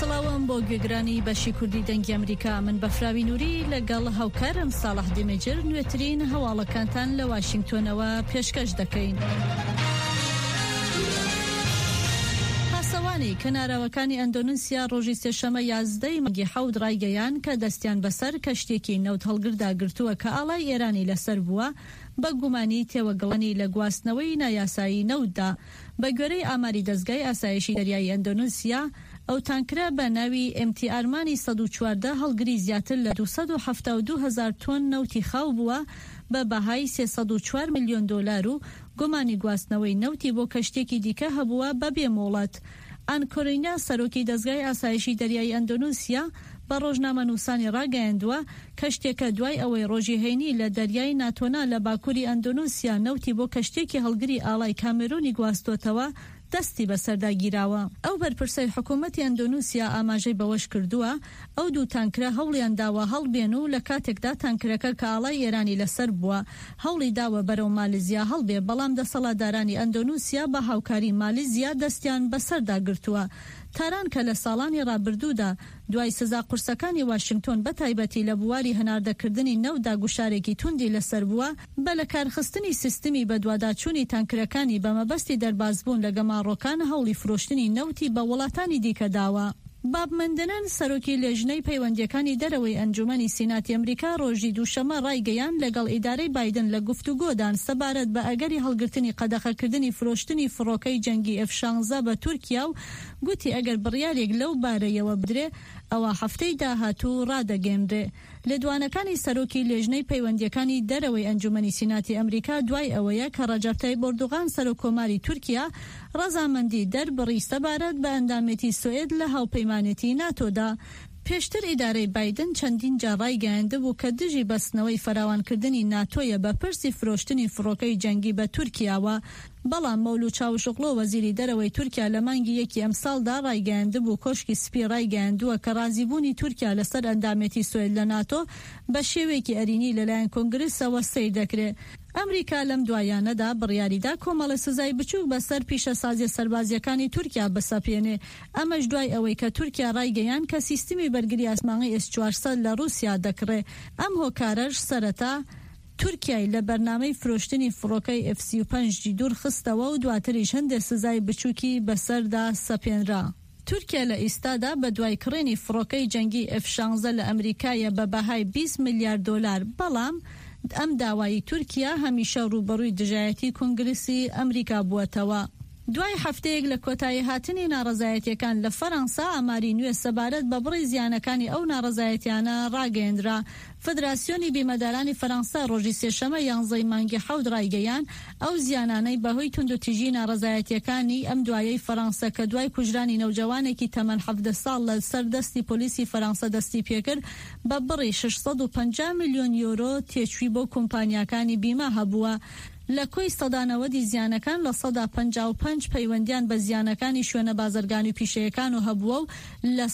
سڵاوم بۆ گوێگرانی بەشی کوردی دەنگی ئەمریکا. من بەفراوی نووری لەگەڵ هاوکارم ساڵح دیمەجر نوێترین هەواڵەکانتان لە واشنگتۆنەوە پێشکەش دەکەین. پاسەوانی کەناراوەکانی ئەندۆنسیا ڕۆژی سێشەمە 11 مانگی حەوت ڕایگەیان کە دەستیان بەسەر کەشتێکی نەوت هەڵگردا گرتووە کە ئاڵای ئێرانی لەسەر بووە بە گومانی تێوەگەڵانی لە گواستنەوەی نایاسایی نەوتدا. بە گوێرەی ئاماری دەستگای ئاسایشی دەریایی ئەندۆنسیا، ئەو تانکرە بە ناوی MT ئارمانی 114 هەڵگری زیاتر لە 272,000 تۆن نەوتی خاو بووە بە بەهای 304 میلیۆن دۆلار و گومانی گواستنەوەی نەوتی بۆ کەشتێکی دیکە هەبووە بە بێمۆڵەت. ئانکۆرینیا سەرۆکی دەستگای ئاسایشی دەریایی ئەندۆنسیا بە ڕۆژنامە نووسانی ڕاگەیاندووە کەشتێکە دوای ئەوەی ڕۆژی هەینی لە دەریای ناتۆنا لە باکووری ئەندۆنسیا نەوتی بۆ کەشتێکی هەڵگری ئاڵای کامێرۆنی گواستوتەوە دەستی بەسەرداگیراوە. ئەو بەرپرسەی حکوومەتی ئەندۆنسیا ئاماژەی بەوەش کردووە ئەو دوو تانکرە هەوڵیان داوە هەڵبێن و لە کاتێکدا تانکرەکە کە ئاڵای ئێرانی لەسەر بووە هەوڵی داوە بەرەو مالیزیا هەڵبێ، بەڵام دەسەڵاتدارانی ئەندۆنسیا بە هاوکاری مالیزیا دەستیان بەسەردا گرتووە. تاران کە لە ساڵانی ڕابردوودا دوای سزا قورسەکانی واشنگتۆن بە تایبەتی لە بواری هەناردەکردنی نەودا گوشارێکی توندی لەسەر بووە بە لە کارخستنی سیستمی بە دواداچوونی تانکرەکانی بە مەبەستی دەربازبوون لە گەماڕۆکان هەوڵی فرۆشتنی نەوتی بە وڵاتانی دیکە داوە. باب مندنن سەرۆکی لێژنەی پەیوەندیەکانی دەرەوەی ئەنجومەنی سیناتی ئەمریکا ڕۆژی دووشەمە ڕایگەیان لەگەڵ ئیدارەی بایدن لە گفتوگۆدان سەبارەت بە ئەگەری هەڵگرتنی قەدەخەکردنی فرۆشتنی فڕۆکەی جەنگی F-16 بە تورکیا و گوتی ئەگەر بڕیارێک لەو بارەیەوە بدرێ ئەوە هەفتەی داهاتوو ڕادەگەێنرێ. لێدوانەکانی سەرۆکی لێژنەی پەیوەندیەکانی دەرەوەی ئەنجومەنی سیناتی ئەمریکا دوای ئەوەیە کە ڕەجەب تایب ئۆردوغان سەرۆکۆماری تورکیا ڕەزامەندی دەربڕی سەبارەت بە ئەندامێتی سوئێد لە هاوپەیمانێتی ناتۆدا. پێشتر ئیدارەی بایدن چەندین جار ڕایگەیاندە بوو کە دژی بەستنەوەی فراوانکردنی ناتۆیە بە پرسی فرۆشتنی فڕۆکەی جەنگی بە تورکیاوە، بەڵام مەولود چاوشوقلۆ وەزیری دەرەوەی تورکیا لە مانگی یەکی ئەمساڵدا ڕایگەیاندە بوو کۆشکی سپی ڕایگەیاندووە کە رازیبوونی تورکیا لەسەر ئەندامێتی سوئێد لە ناتۆ بە شێوەیەکی ئەرینی لەلایەن کۆنگرسەوە سیر دەکرێت. ئەمریکا لەم دوایانەدا بڕیاریدا کۆمەڵە سزای بچووک بەسەر پیشەسازی سەربازیەکانی تورکیا بسەپێنێ. ئەمەش دوای ئەوەی کە تورکیا ڕایگەیان کە سیستمی بەرگری ئاسمانی S-400 لە رووسیا دەکڕێ. ئەم هۆکارەش سەرەتا تورکیای لە بەرنامەی فرۆشتنی فڕۆکەی F-35 دوور خستەوە و دواتریش هەندێک سزای بچووکی بەسەردا سەپێنرا. تورکیا لە ئیستادا بە دوای کڕێنی فڕۆکەی جەنگی F-16 لە ئەمریکایە بە بەهای 20 میلیارد دۆلار، بەڵام ئەم داوای تورکیا هەمیشە ڕوبەڕووی دژایەتی کۆنگرسی ئەمریکا بووەتەوە. دوای هەفتەیەک لە کۆتایی هاتنی ناڕەزایەتیەکان لە فەڕەنسا ئاماری نوێ سەبارەت بە بڕی زیانەکانی ئەو ناڕەزایەتیانە ڕاگەیەندرا. فدراسیۆنی بیمەدارانی فەڕەنسا ڕۆژی سێشەمە 11 مانگی حەوت ڕایگەیان ئەو زیانانەی بەهۆی توندوتیژی ناڕەزایەتیەکانی ئەم دوایەی فەڕەنسا کە دوای کوژرانی نەوجەوانێکی تەمەن 17 ساڵ لە سەردەستی پۆلیسی فەڕەنسا دەستی پێکرد بە بڕی 650 میلیۆن یۆرۆ تێچووی بۆ کۆمپانیاکانی بیمە هەبووە. لە کۆی سەدانەوەدی زیانەکان لە 155 پەیوەندیان بە زیانەکانی شوێنە بازرگانی و پیشەیەکان و هەبووە و لە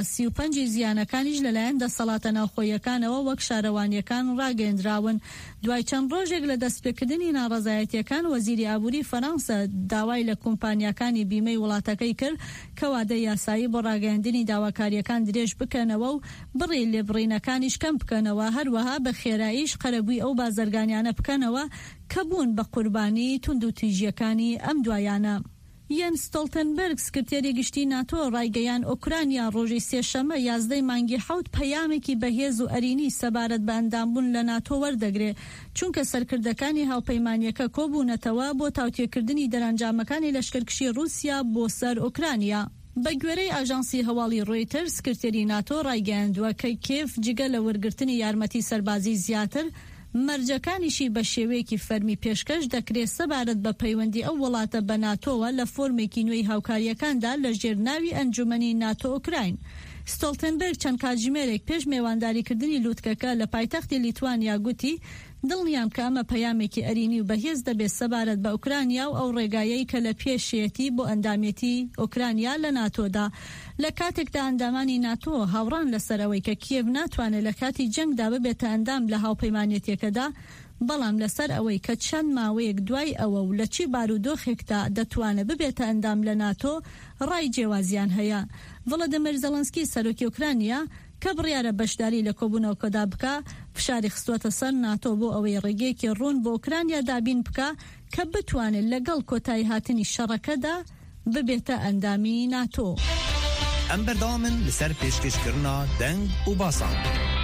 135 زیانەکانیش لەلایەن دەسەڵاتە ناوخۆیەکانەوە وەک شارەوانیەکان ڕاگەیەندراون. دوای چەند ڕۆژێک لە دەستپێکردنی ناڕەزایەتیەکان وەزیری ئابووری فەڕەنسا داوای لە کۆمپانیاکانی بیمەی وڵاتەکەی کرد کە وادە یاسایی بۆ ڕاگەیاندنی داواکاریەکان درێژ بکەنەوە و بڕی لێبڕینەکانیش کەم بکەنەوە، هەروەها بە خێراییش قەرەبووی ئەو بازرگانیانە بکەنەوە کە بوون بە قوربانی توندوتیژیەکانی ئەم دوایانە. یەنس ستۆڵتەنبەرگ سکرتێری گشتی ناتۆ ڕایگەیان ئۆکرانیا ڕۆژی سێشەمە 11 مانگی حەوت پەیامێکی بەهێز و ئەرینی سەبارەت بە ئەندامبوون لە ناتۆ وەردەگرێ، چونکە سەرکردەکانی هاوپەیمانیەکە کۆبوونەتەوە بۆ تاوتێکردنی دەرەنجامەکانی لەشکرکشی رووسیا بۆ سەر ئۆکرانیا. بە گوێرەی ئاژانسی هەواڵی ڕۆیتەر سکرتێری ناتۆ ڕایگەیاندووە کە کێف جگە لە وەرگرتنی یارمەتی سەربازی زیاتر مەرجەکانیشی بە شێوەیەکی فەرمی پێشکەش دەکرێت سەبارەت بە پەیوەندی ئەو وڵاتە بە ناتۆوە لە فۆرمێکی نوێی هاوکاریەکاندا لە ژێرناوی ئەنجومەنی ناتۆ ئۆکراین. ستۆڵتەنبەرگ چەند کاتژمێرێک پێش میێوانداریکردنی لووتکەکە لە پایتەختی لیتوانیا گوتی دڵنیام کە ئەمە پەیامێکی ئەرینی و بەهێز دەبێت سەبارەت بە ئوکرانیا و ئەو ڕێگایەی کە لە پێشێتی بۆ ئەندامێتی ئوکرانیا لە ناتۆدا. لە کاتێکدا ئەندامانی ناتۆ هاوڕان لەسەرەوەی کە کیێڤ ناتوانێت لە کاتی جەنگدا ببێتە ئەندام لە هاوپەیمانێتیەکەدا، بەڵام لەسەر ئەوەی کە چەند ماوەیەک دوای ئەوە و لە چی بارودۆخێکدا دەتوانێت ببێتە ئەندام لە ناتۆ ڕای جیاوازیان هەیە. ڤڵۆدیمیر زەڵەنسکی سەرۆکی ئوکرانیا کە بڕیارە بەشداری لە کۆبوونەوەکەدا بکە فشاری خستووەتە سەر ناتۆ بۆ ئەوەی ڕێگەیەکی ڕوون بۆ ئوکرانیا دابین بکە کە بتوانێت لەگەڵ کۆتایی هاتنی شەڕەکەدا ببێتە ئەندامی ناتۆ. ئەم بەردەوامن لەسەر پێشکەشکردنا دەنگ و باسان.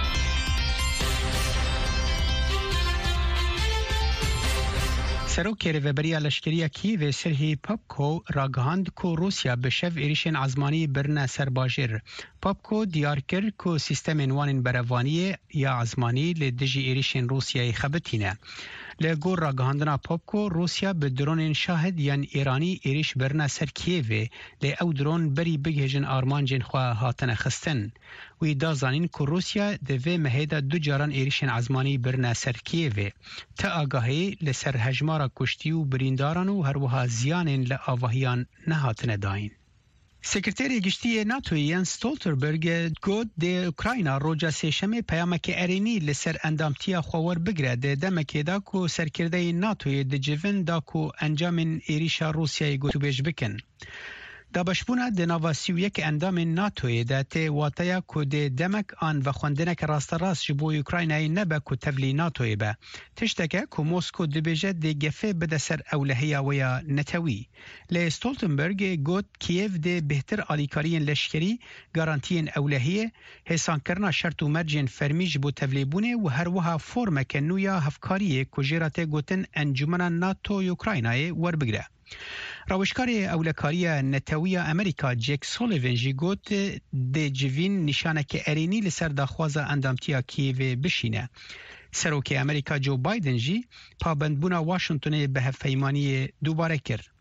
سەرۆکی رێڤەبەریە لەشکریە کیڤ سرهی پاپکۆ ڕاگەهاند کو رووسیا bi şev êrişên ezmanî birine ser bajêr. Papko diyar kir ku sîstemên wanên berevaniyê ya ezmanî lê dijî êrişên Rûsyayê xebitîne. Li gor ragihandina Papko, Rûsya bi dronên şahid yan Îranî êriş birine ser Kiyevê lê ew dron berî bigihêjin armancên xwe hatine xistin. Wî da zanîn ku Rûsya di vê mehêda du caran êrişên ezmanî birine ser Kiyevê. Te agahî li ser hejmara kuştî û birîndaran û herwiha ziyanên li avahiyan nehatine dayîn. Sekreterê Giştiyê NATOyê Jens Stoltenberg got dê Ukrayna roja sêşemê peyamekê erênî li ser endamtiya xwe werbigire dê demekê da ku serkirdeyên NATOyê dicivin da ku encamên êrişa Rûsyayê gotûbêj bikin. Dabeşbûna di nava 31 endamên NATOyê de tê wateya ku dê demek an vexwendineke rasterast ji bo Ukraynayê nebe ku tevlî NATOyê be. Tişteke ku Moskow dibêje dê gefê bide ser ewlehiya we ya netewî. Lê Stoltenberg got Kiev dê bêhtir alîkariyên leşkerî, garantiyên ewlehiyê, hêsankirina şert û mercên fermî ji bo tevlîbûnê û her wiha formeke nû ya hevkariyê ku jê ra tê gotin Encumena NATO Ukraynayê werbigire. Rawişkarê ewlekariya netewiya Amerîka Jake Sullivan jî got dê civîn nîşaneke erênî li ser daxwaza endamtiya Kievê bişîne. Serokê Amerîka Joe Biden jî pabendbûna Washingtonê bi hevpeymaniyê dubare kir.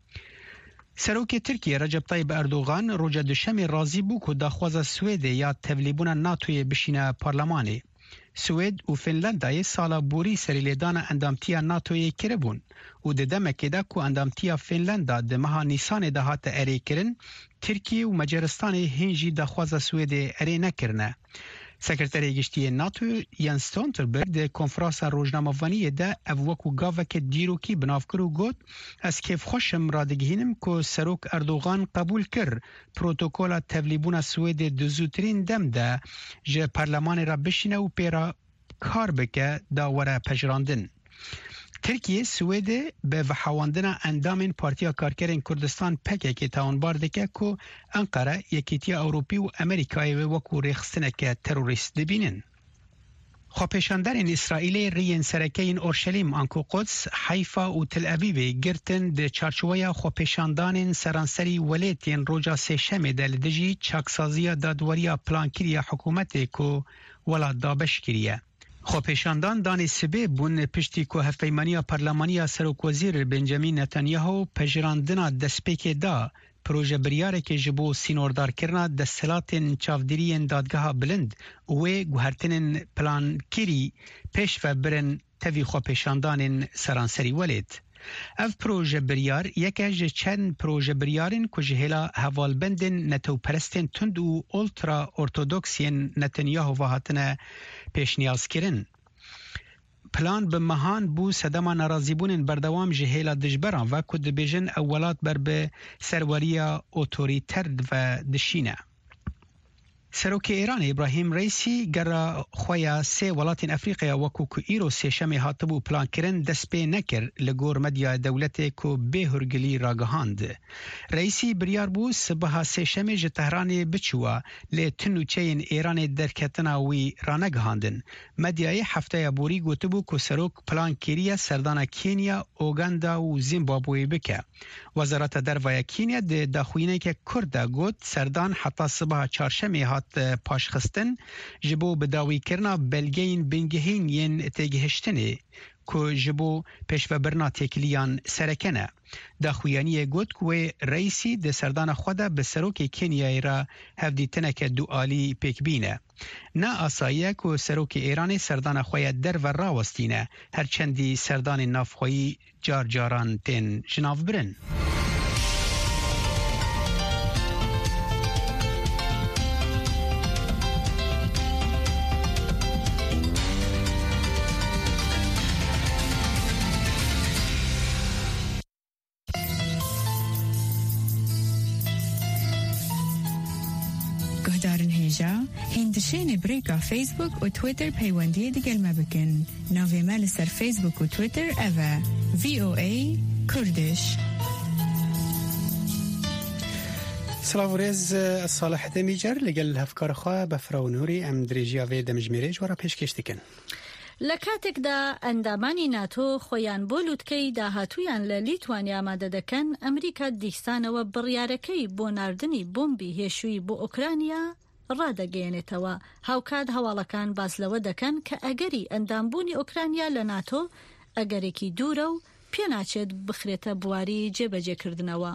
Serokê Tirkiye Recep Tayyip Erdogan roja duşemê razî bû ku daxwaza Swêdê ya tevlîbûna NATOyê bişîne parlemanê. Swêd û Finlandayê sala borî serîlêdana endamtiya NATOyê kiribûn û di demekê de ku endamtiya Finlanda di meha Nîsanê de hate erêkirin, Tirkiye û Macaristanê hîn jî daxwaza Swêdê erê nekirine. Sekreterê Giştiyê NATO Jens Stoltenberg di konferansa rojnamevaniyê de ev wekû gaveke dîrokî binavkir û got ez kêfxweşim radigihînim ku Serok Erdogan qebûl kir protokola tevlîbûna Swêdê di zûtirîn dem de ji parlemanê ra bişîne û pêra kar bike da were pejirandin. Tirkiye Swêdê bi vehewandina endamên Partiya Karkerên Kurdistan PKK tawanbar dike ku Ankara, Yekîtiya Ewropî û Amerîkayê wê wekû rêxistineke terorîst dibînin. Xwepêşanderên İsraîlê rêyên serekeyên Orşelîm, Anko Quds, Heyfa û Tel Avîvê girtin di çarçoveya xwepêşandanên seranserî welêtên roja sêşemê de li dijî çaksaziya dadwariya plankiriya hikûmetê ku welat dabeş kiriye. Xwepêşandan danê sibê bûn piştî ku hevpeymaniya parlemaniya Serokwezîr Benjamin Netanyahu pejirandina destpêkê da proje biryarekê ji bo sînordarkirina desthilatên çavdîriyên dadgeha bilind û wê guhertinên plankirî pêş ve birin tevî xwepêşandanên seranserî welêt. Ev proje biryar yeke ji çend proje biryarên ku ji hêla hevalbendên netewperestên tund û ultra ortodoksiyên Netanyahu ve hatine pêşniyazkirin. Plan bi mehan bû sedema narazîbûnên berdewam ji hêla dijberan ve ku dibêjin ew welat ber bi serweriya otorîter ve dişîne. Serokê Îranê İbrahim Reîsî gera xwe ya sê welatên Efrîqaya wekû ku îro sêşemê hatibû plankirin dest pê nekir li gor medya dewletê ku bêhurgilî ragihand. Reîsî biryar bû sibeha sêşemê ji Tehranê biçûwa lê tin û çeyên Îranê derketina wî ranegihandin. Medyayê hefteya borî gotibû ku serok plankiriya serdana Kenya, Uganda û Zimbabweyê bike. Wezareta Dervaya Kenya di daxuyîneke Kurd de got serdan heta sibeha çarşemê hat paşxistin ji bo bidawîkirina belgeyên bingehîn yên têgihiştinê ku ji bo pêşvebirina têkiliyan sereke ne. Daxuyaniyê got ku wê Reîsî di serdana xwe de bi serokê Kenyayê ra hevdîtineke dualî pêkbîne. Ne asayiye ku serokê Îranê serdana xwe ya derve rawestîne, herçendî serdanên navxweyî car caran tên ji nav birin. هفدارن هیجا هندشین بریکا فیسبوک و تویتر پیوندی دیگل مبکن ناوی مال سر فیسبوک و تویتر اوه VOA کردش. سلام ورز صالح دمیجر لگل هفکار خواه بفراونوری ام دریجیا و دمجمیره جوارا پیش کشتکن. لکاتک دا اندامانی ناتو خویان بولودکی دا هاتویان للیتوانی آماده دکن امریکا دیستان و بریارکی بو ناردنی بومبی هیشوی بو اوکرانیا ڕادەگەیەنێتەوە. هاوکات هەواڵەکان باس لەوە دەکەن کە ئەگەری ئەندامبوونی ئۆکرانیا لە ناتۆ ئەگەرێکی دوورە و پێناچێت بخرێتە بواری جێبەجێکردنەوە.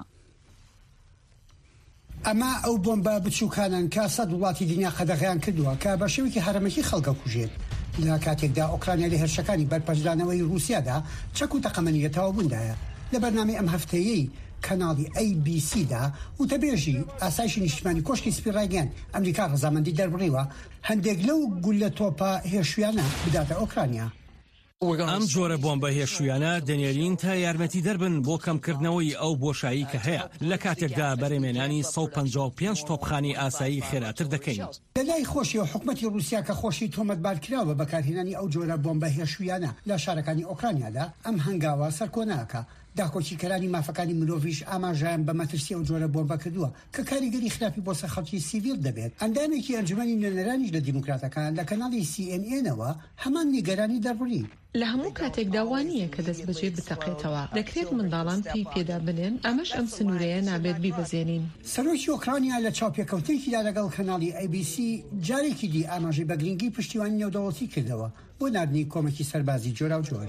ئەمە ئەو بۆمبە بچووکانن کە سەد وڵاتی دنیا قەدەغیان کردووە کە بە شێوەیەکی هەرەمەکی خەڵکە کوژێت. لە کاتێکدا ئۆکرانیا لە هێرشەکانی بەرپەرزدانەوەی رووسیادا چەک و تەقەمەنیەتەوە بووندایە. لە بەرنامەی ئەم هەفتەیەی کەناڵی ABC-دا وتەبێژی ئاسایشی نیشتیمانی کۆشکی سپیڕایگەن ئەمریکا ڕەزامەندی دەربڕیوە هەندێک لەو گولە تۆپە هێشویانە بداتە ئۆکرانیا. ئەم جۆرە بۆمبە هێشویانە دەنێرین تا یارمەتی دەربن بۆ کەمکردنەوەی ئەو بۆشایی کە هەیە لە کاتێکدا بەرەمێنانی 155 تۆپخانی ئاسایی خێراتر دەکەین. لە لای خۆشی و حکومەتی رووسیا کە خۆشی تۆمەتبارکراوە بەکارهێنانی ئەو جۆرە بۆمبە هێشویانە لە شارەکانی ئۆکرانیادا ئەم هەنگاوە سەرکۆناکە. داخۆچیکەرانی مافەکانی مرۆڤیش ئاماژیان بە مەترسی ئەو جۆرە بۆمبە کردووە کە کاریگەری خراپی بۆ سەر خەڵکی سیڤیل دەبێت. ئەندامێکی ئەنجومەنی نوێنەرانیش لە دیموکراتەکان لە کەناڵی CNN-ەوە هەمان نیگەرانی دەربڕی. لە هەموو کاتێکدا وانییە کە دەست بەجێ بتەقێتەوە دەکرێت منداڵان پێدا بنێن ئەمەش ئەم سنوورەیە نابێت بیبەزێنین. سەرۆکی ئۆکرانیا لە چاوپێکەوتێکیدا لەگەڵ کەناڵی ABC جارێکی دی ئاماژەی بە گرنگی پشتیوانی نێودەوڵەتی کردەوە بۆ نردنی کۆمەکی سەربازی جۆرا و جۆر.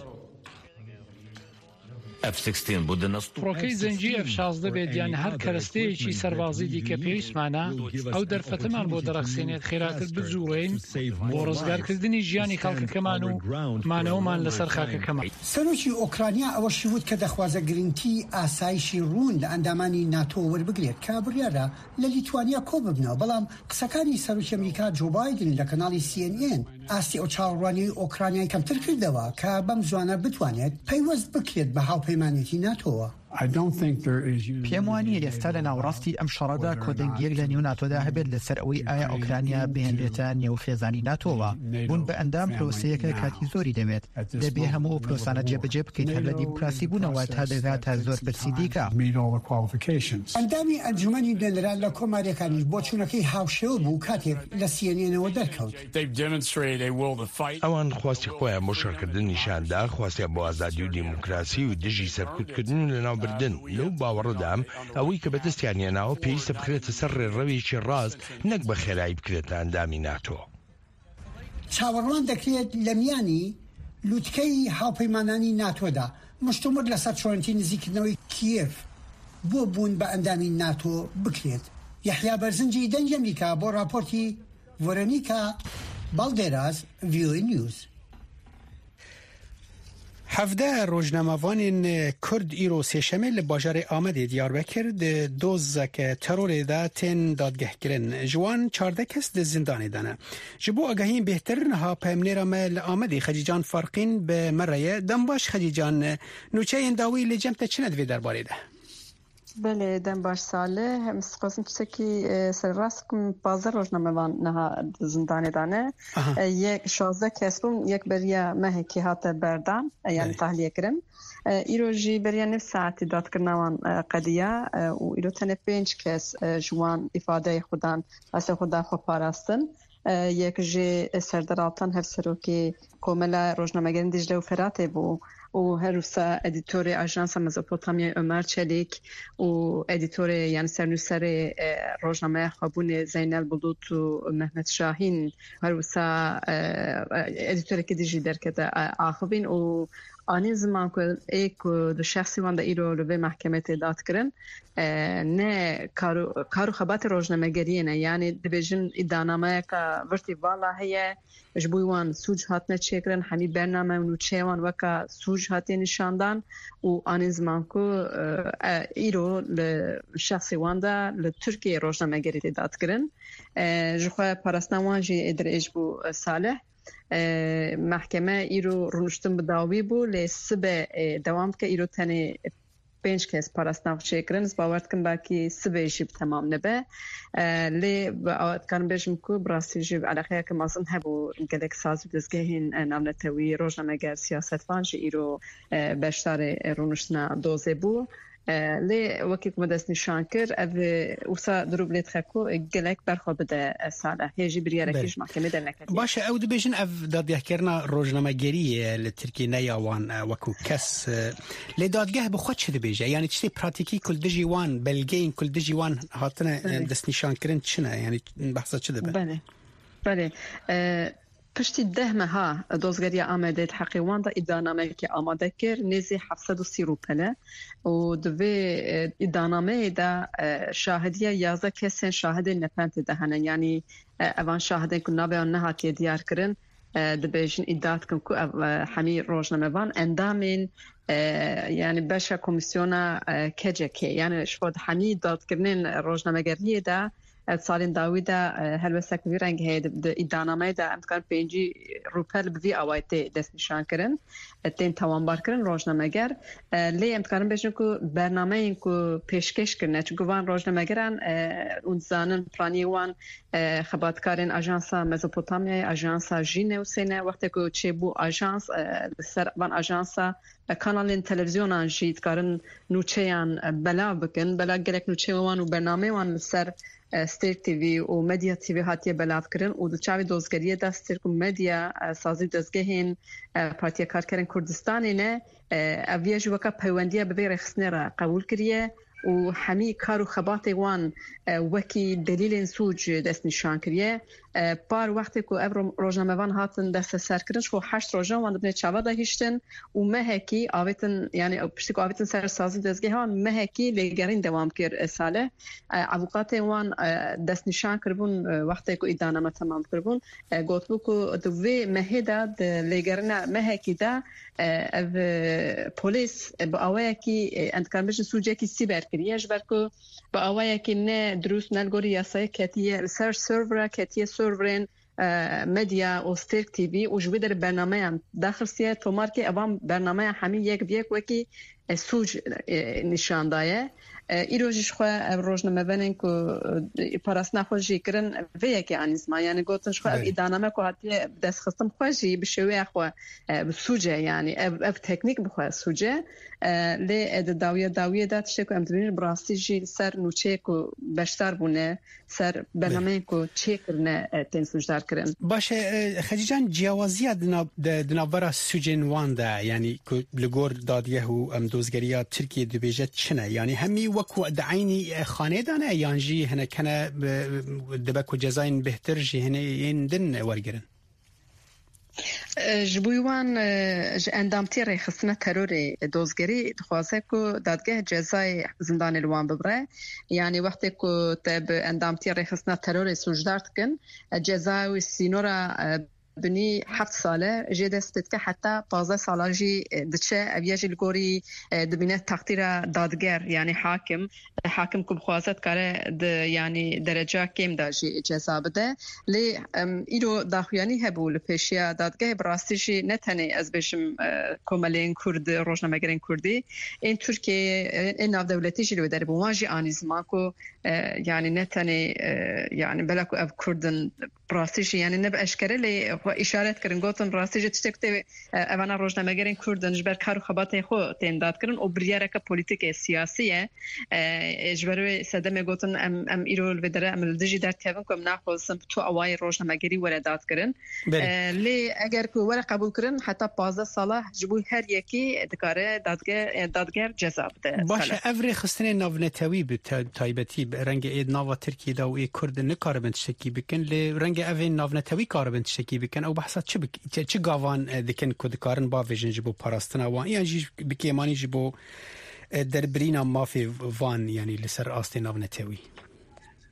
فڕۆکەی زەنجی F-16 بێت یان هەر کەرەستەیەکی سەربازی دیکە پێویستمانە ئەو دەرفەتەمان بۆ دەرەخسێنێت خێراتر بجوڵێن بۆ ڕزگارکردنی ژیانی خەڵکەکەمان و مانەوەمان لەسەر خاکەکەمان. سەرۆکی ئۆکرانیا ئەوەشی وت کە دەخوازە گرنگی ئاسایشی ڕوون لە ئەندامانی ناتۆ وەربگرێت کە بڕیارە لە لیتوانیا کۆ ببنەوە. بەڵام قسەکانی سەرۆکی ئەمریکا جو بایدن لە کەناڵی CNN ئاستی ئەو چاوەڕوانی ئۆکرانیای کەمتر کردەوە کە بەم زوانە بتوانێت پەیوەست بکرێت بە هاوپەیمانێتی ناتۆوە. پێم وانیە ئێستا لە ناوڕاستی ئەم شەڕەدا کۆدەنگیەک لە نێو ناتۆدا هەبێت لەسەر ئەوەی ئایا ئۆکرانیا بهێنرێتە نێوخێزانی ناتۆوە. بوون بە ئەندام پرۆسەیەکە کاتی زۆری دەمێت. دەبێ هەموو پرۆسانە جێبەجێ بکەیت هەر لە دیموکراسی بوونەوە تا دەگاتە زۆر پرسی دیکە. ئەندامی ئەنجومەنی نوێنەران لە کۆماریەکانیش بۆ چوونەکەی هاوشێوە بوو کاتێک لە CNN-ەوە دەرکەوت. ئەوان خواستی خۆیان بۆ شەڕکردن نیشاندا، خواستیان بۆ ئازادی و دیموکراسی و دژی سەرکوتکردن و لەناوبردن. لەو باوەڕدام ئەوەی کە بەدەستیانێناوە پێویستە بکرێتە سەر ڕێڕەوێکی ڕاست نەک بە خێرایی بکرێتە ئەندامی ناتۆ. چاوەڕوان دەکرێت لە میانی لووتکەی هاوپەیمانانی ناتۆدا مشتومڕ لەسەر چۆنتی نزیکردنەوەی کیف بۆ بوون بە ئەندامی ناتۆ بکرێت. یەحیا بەرزنجی دەنگی ئەمریکا بۆ راپۆرتی ڤۆرۆنیکا باڵدێراز VOA News. هەفتە ڕۆژنامەوانین کورد ئیرۆ سێشەمێ لە باژارێ ئامەدێ دیاربەکر دۆزەکە تەرۆرێدا تێن دادگەهکردن جوان 14 کەس لە زیندانێدانە. ji bo agahiyên bêhtir niha peyamnêra me li Amedê Xecîcan Farqîn bi me re ye. Dem baş Xecîcan nûçeyên dawî lê cem te çi ne divê derbarê de? بله دم باش ساله هم سقاسم چسکی سر راست کم 15 روزنامه‌وان نها زندانی دانه یک 16 کسبون یک بریا مهکی هات بردان یعنی تحلیه کرن ایروجی بریا نف ساعتی داد کرنوان قضیه و ایرو تنه 5 کس جوان ifade خودان واسه خودان خو پاراستن یک جه سردرالتان هر سروکی کوملا روزنامه‌گران دیجله و فراته بو و هروسا ادیتور آژانس مزوپوتامیا عمر چلیک و ادیتور یعنی سرنوسر روزنامه خابون زینل بلوط و محمد شاهین هروسا ادیتور که دیجی درکده آخوین و آنی زمان که ایک دو شخصی وانده ایرو رو به محکمه داد کرن نه کارو خبات روزنامه گریه نه یعنی دبیجن ادانامه که ورتی والا هیه جبوی وان سوج هات نچکرن همی برنامه نوچه وان وکا سوج هاتی نشاندان و آن زمان که ایرو لشخصی وانده لترکیه روزنامه گریه داد کرن جخواه پرستان وان جی ادرج بو صالح محکمه ایرو رونشتن بداوی بو لسبه دوام که ایرو تنه 5 کس پاراستناف چیکرن باورت کن باکی سبیشی تمام نبه لی باورت کن بجم کو براسی جیب علاقه که مازن هبو گلک ساز دزگهین نامنتوی روزنامه‌گر سیاست فانش ایرو بشتار رونشنا دوزه بو لی وکی که مدرس نشان کرد اوسا دروب لیت خکو گلک برخورد بده ساله هیچی بریاره کیش محکمه در نکردی. باشه او دو بیشن دادگاه کردن روزنامه‌گری لترکی نیاوان وکو کس لدادگاه بخود شده بیشه یعنی چی پراتیکی کل دجیوان بلگین کل دجیوان هاتنه دست نشان کردن چنه یعنی بحثا چه دبه؟ بله پشتی 10 ماه دزگری آمده حقیقان دا ادانامه که آماده کرد نیزی 730 روپله و دوی ادانامه دا شاهدیه 11 کسین شاهد نپنت دهنه یعنی اوان شاهدین که نابه آن نهاتی دیار کرن دبیشن اداد کن که همی روزنامه وان اندامین یعنی بشه کمیسیونا کجکی یعنی شود همی داد کردن روزنامه گریه دا سالین داویدا هلوسک وی رنگ هید ادانامه دا امکان 5 روپل بوی اوایت دست نشان کردن تین توانبار کردن روزنامه‌گر لی امکان بجن که برنامه این که پیشکش کردن چون وان روزنامه‌گران اون زانن پلانی وان خبرکارین آژانسا مزوپوتامیا آژانسا ژینه و سینه وقتی که چه بو آژانس سر وان آژانسا کانالین تلویزیونان جید کارن نوچهان بلا بکن بلا گلک نوچه وان و برنامه وان سر ستیک تیوی و مدیا تیوی هاتیه بلاف کرن و دو چاوی دوزگریه دا ستیک و مدیا سازی دزگهین پارتیا کارکرین کردستانی نه اویه جوکا پیوندیه ببیر خسنه را قبول کریه و همی کار و خبات وان وکی دلیل سوج دست نشان کریه پار وقتی که اب روزنامه وان هاتن دست سر کردن شو 8 روزا وان دبنه چاوا دا هیشتن و مهکی آویتن یعنی پشتی که آویتن سر سازی دزگه هان مهکی لگرین دوام کر ساله اوقات وان دست نشان کربون وقتی که ادانامه تمام کربون گوت بو که دوی مهدا لگرین مهکی دا او پولیس با آوه کی انتکان بشن سوجه کی سیبر کریش برکو با آوه کی نه دروس نلگوری یاسای کتیه سر سرور کتیه سرورین مدیا و ستیک تیوی و جوی در برنامه هم داخل سیه تومار که اوام برنامه همین یک بیک وکی سوج نشان دایه ایروجش خواه روزنامه بنن که پاراستنا خوشی کرن ویکی آنیزما یعنی گوتنش خواه ادانامه که حتی دست خستم خوشی بشوی خواه سوجه یعنی اف تکنیک بخواه سوجه لی داویه داد شکو امدبینی براستی جی سر نوچه که بشتر بونه سر برنامه که چه کرنه تین سوجدار کرن باشه خدیجان جوازیه دنابرا سوجین وانده یعنی که لگور دادیه و امدوزگریه ترکیه دو بیجت چنه یعنی همی وکو دعینی خانه دانه یانجی هنه کنه دبکو جزاین بهتر جی هنه این دن ورگرن جبویوان اندامتی ریخستنه تروری دوزگری دخواسته که دادگاه جزای زندان الوان ببره یعنی وقتی که تب اندامتی ریخستنه تروری سوجدار کن جزای سینورا بني 7 ساله جي دست که حتی 15 ساله جي دچه اویجی لگوری دبینه تقدیر دادگر یعنی حاکم که بخواست کاره یعنی درجه کم دا جي جزا بده لی ایرو داخویانی هبو لپیشیا دادگه براستی جي نتنه از بشم کمالین کرد روزنامه‌گرین کردی این ترکیه این ناو دولتی جي لو در بواجی آنیزما که یعنی نتنه یعنی بلاکو اف کردن براستی جي یعنی نب اشکره لی و اشارت کردن گفتم راستی جت تکته اوانا روزنامه‌گرین کردن جبر کار خبات خو تنداد کردن او بریاره که پلیتیک سیاسیه جبر صدمه گفتن ام ایرول ودره ام دجی در تیون کم نخواستم تو اوای روزنامه‌گری ورداد کردن لی اگر که ور قبول کردن حتی 15 ساله جبو هر یکی دکاره دادگر جزا بده باشه اوری خستنه ناونتوی به تایبتی رنگ اید ناو ترکی دا و کرد نکاربند شکی بکن لی رنگ اوی ناونتوی کاربند شکی بکن او بحثات چه گاوان دکن کدکارن با ویژن جبو پاراستنا وان یا جی بکیمانی جبو در برینا مافی وان یعنی لسر آستی ناونتوی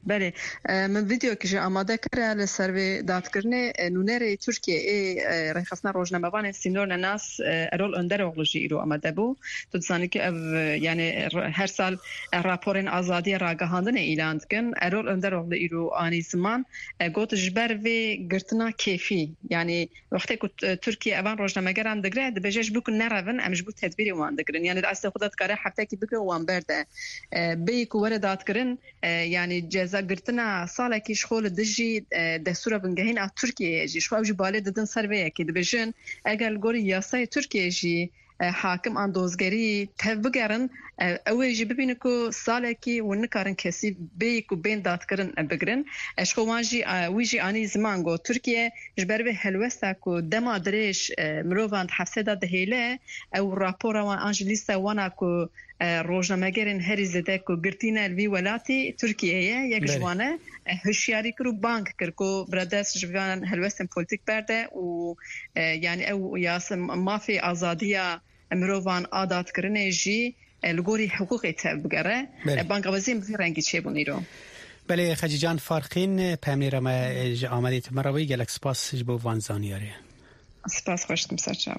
بله من ویدیو که آماده کرده لسروی دادکرنه نونری ترکیه رخصنا روزنامه‌وان سینور ناس رول اندر اغلوجی ایرو آماده بو تو دزانی که یعنی هر سال راپورن آزادی راگهاندن اعلان کن رول اندر اغل ایرو آنی زمان گوت جبر و گرتنا کیفی یعنی وقتی که ترکیه اوان روزنامه‌گران دگره دبجش بکن نرون امش بود تدبیری وان دگرن یعنی دست خودت کاره هفته کی بکن وان برده بیک ور دادکرن یعنی جزا گرتنا ساله کی شغل دجی دستور بنگهین از ترکیه جی شو باله ددن سرویه کی دبجن اگر گوری یاسای ترکیه جی حاکم اندوزگری تبگرن اوجی ببینه کو ساله کی ونکارن کسی بیک و بین دادکرن بگرن اشخوانجی ویجی آنی زمان گو ترکیه جبر به هلوستا کو دما درش مروان حفصه داده هیله او راپور وان انجلیستا وانا کو روزنامه‌گران هری زده کو گرتینه الوی ولاتی ترکیه یک جوانه هوشیاری کرو بانک کرکو برادرس جوان هلوستن پلیتیک برده و یعنی او یاس مافی آزادیا مروان عادات کرنه جی لگوری حقوقی تبگره بانک وزیم في رنگی چه بونیرو بله خجیجان فارخین پامیر ما آمدید مروی گلک سپاس جبو وان زانیاری سپاس خوشتم سرچاو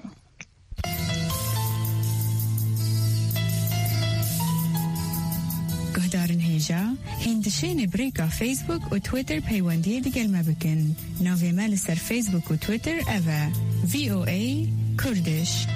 گهدارن هیجا هندشین بریکا فیسبوک و تویتر پیوندی دیگل مبکن ناوی مال سر فیسبوک و تویتر اوه VOA کردش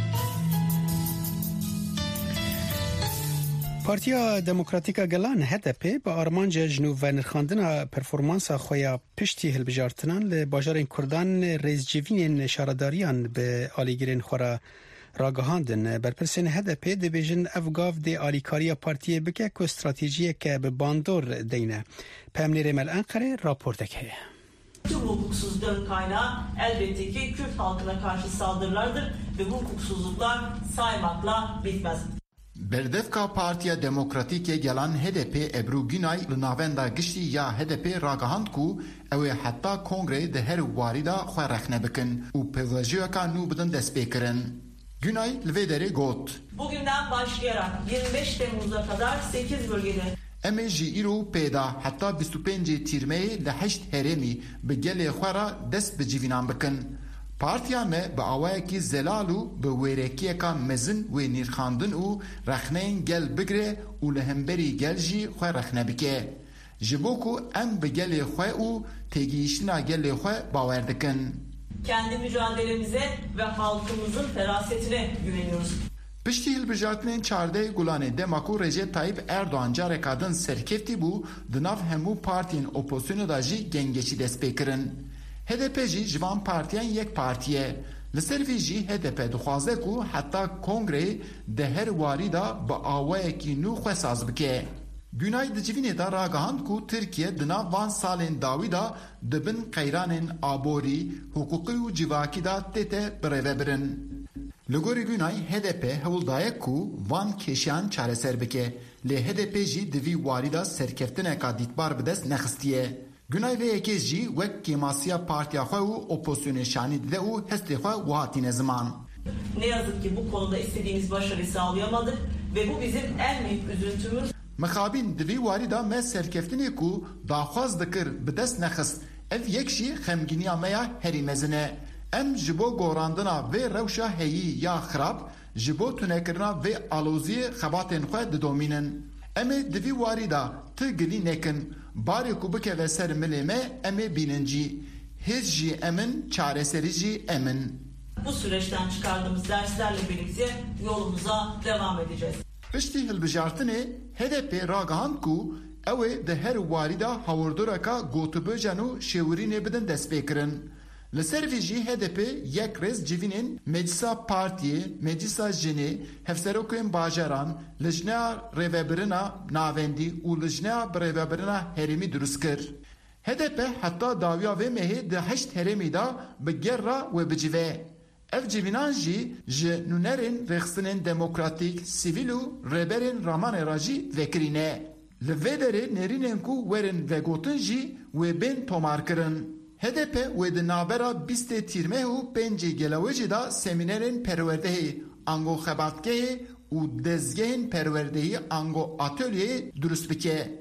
پارتیا دموکراتیکا گلان HDP با آرمانج جنوب و نرخاندن پرفورمانس خویا پشتی هلبجارتنان لباجارین کردان ریز جیوین شارداریان به آلیگرین خورا راگهاندن برپرسین HDP دیویژن افگاف دی آلیکاریا پارتیه بکه که استراتیجیه که به باندور دینه پمنیر مل انقره راپورتک هیه Tüm hukuksuzlukların kaynağı elbette ki Kürt halkına karşı saldırılardır ve bu hukuksuzluklar saymakla bitmez. Berdevka Partiya Demokratike gelan HDP Ebru Günay li navenda giştî ya HDP ragihand ku ew ê heta kongre di her warî da xwe rexne bikin û pêvajoyeka nû bidin destpêkirin. Günay li vê derê got. Bugünden başlayarak 25 Temmuz'a kadar 8 bölgede em ê jî îro pêda heta 25 Tîrmeyê li 8 herêmî bi gelê xwe ra dest bi civînan bikin. Partiya me bi awayekî zelal û bi wêrekiyeka mezin wê nîrxandin û rexneyên gel bigire û li hemberî gel jî xwe rexne bike. Ji bo ku em bi gelê xwe û têgihîştina gelê xwe bawer dikin. Kendi mücadelemize ve halkımızın ferasetine güveniyoruz. Piştî hilbijartinên çardê Gulanê dema ku Recep Tayyip Erdoğan careka din serkeftî bû di nav hemû partiyên opozisyonê da jî gengeçî destpêkirin. HDP jî ji van partiyan yek partiye. Li ser vî jî HDP dixwaze ku heta kongreyê di her warî da bi awayekî nû xwe saz bike. Günay di civînê da ragihand ku Tirkiye di nav van salên dawî da dibin qeyranên aborî, hukukî û civakî da tête birêvebirin. Li gorî Günay HDP hewl daye ku van kêşiyan çareser bike. Lê HDP jî di vî warî da serkeftineka dîtbar bi dest nexistiye. Günay ve yekê jî wek kêmasiya partiya xwe û opozisyonê şanî dide û hestê xwe wihatîne ziman. Ne yazık ki bu konuda istediğimiz başarıyı sağlayamadık ve bu bizim en büyük üzüntümüz. Mixabîn di vî warî da me serkeftinê ku daxwaz dikir bi dest nexist ev yek jî xemgîniya me ya herî mezin e. Em ji bo gorandina vê rewşa heyî ya xirab ji bo tunekirina vê aloziyê xebatên xwe didomînin. Em ê di vî warî da ti gilî nekin. Barê ku bikeve ser milê me em ê bînin jî. Hêz jî emin, çareserî jî emin. Bu süreçten çıkardığımız derslerle birlikte yolumuza devam edeceğiz. Piştî hilbijartinê HDP ragihand ku ew ê di her warî da hawerdoreka gotûbêjan û şêwirînê bidin destpêkirin. Li ser vî jî HDP yek rêz civînên Meclisa Partiyê, Meclisa Jinê, Hevserokên Bajaran, Lijneya Rêvebirina Navendî û Lijneya Birêvebirina Herêmî durust kir. HDP heta dawiya vê mehê di 8 herêmî da bi gerra wê bicive. Ev civînan jî ji nûnerên rêxistinên demokratîk, sivîl û rêberên ramanê ra jî vekirîne. Li vê derê nêrînên ku werin vegotin jî wê bên tomarkirin. HDP wê di navbera 20 Tîrmeh û 5 Gelewêjê da semînerên perwerdehê, ango xebatgehê û dezgehên perwerdehî ango atölyeyê durust bike.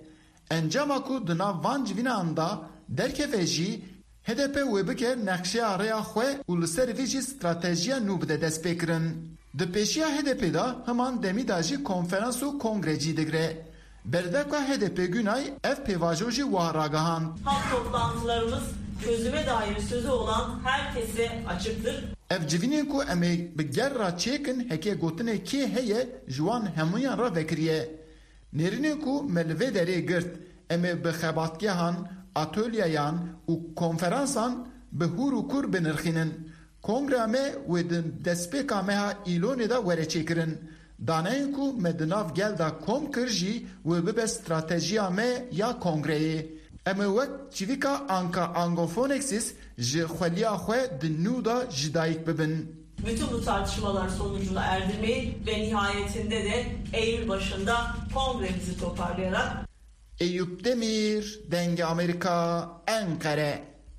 انجام کو دنا وان جوینان دا درکه جی HDP وی بکر نقشه آریا خواه و لسر ویجی استراتیجیا نو بده دست بکرن. ده پیشیا HDP دا همان دمی داجی کنفرانس و کنگرeci digre. Berdeka HDP günay ev pevajoji vahragahan. Halk toplantılarımız çözüme dair sözü olan herkese açıktır. Ev civinin ku eme bi gerra çekin heke gotine ki heye jwan hemuyan ra vekriye. Nerinin ku melve dere girt eme bi xebatgehan atölyeyan û konferansan bi hûr û kur binirxînin. Kongre me wê di destpêka me ha îlonê da were çêkirin. Daneyên ku me di nav gel da kom kir jî wê bibe stratejiya me ya kongreyê. Em ê wek çivîka anka Anglophonexis ji xweliya xwe di nû da ji dayîk bibin. Bütün bu tartışmalar sonucuna erdirmeyi ve nihayetinde de Eylül başında kongremizi toparlayarak Eyüp Demir, Denge Amerika, Ankara.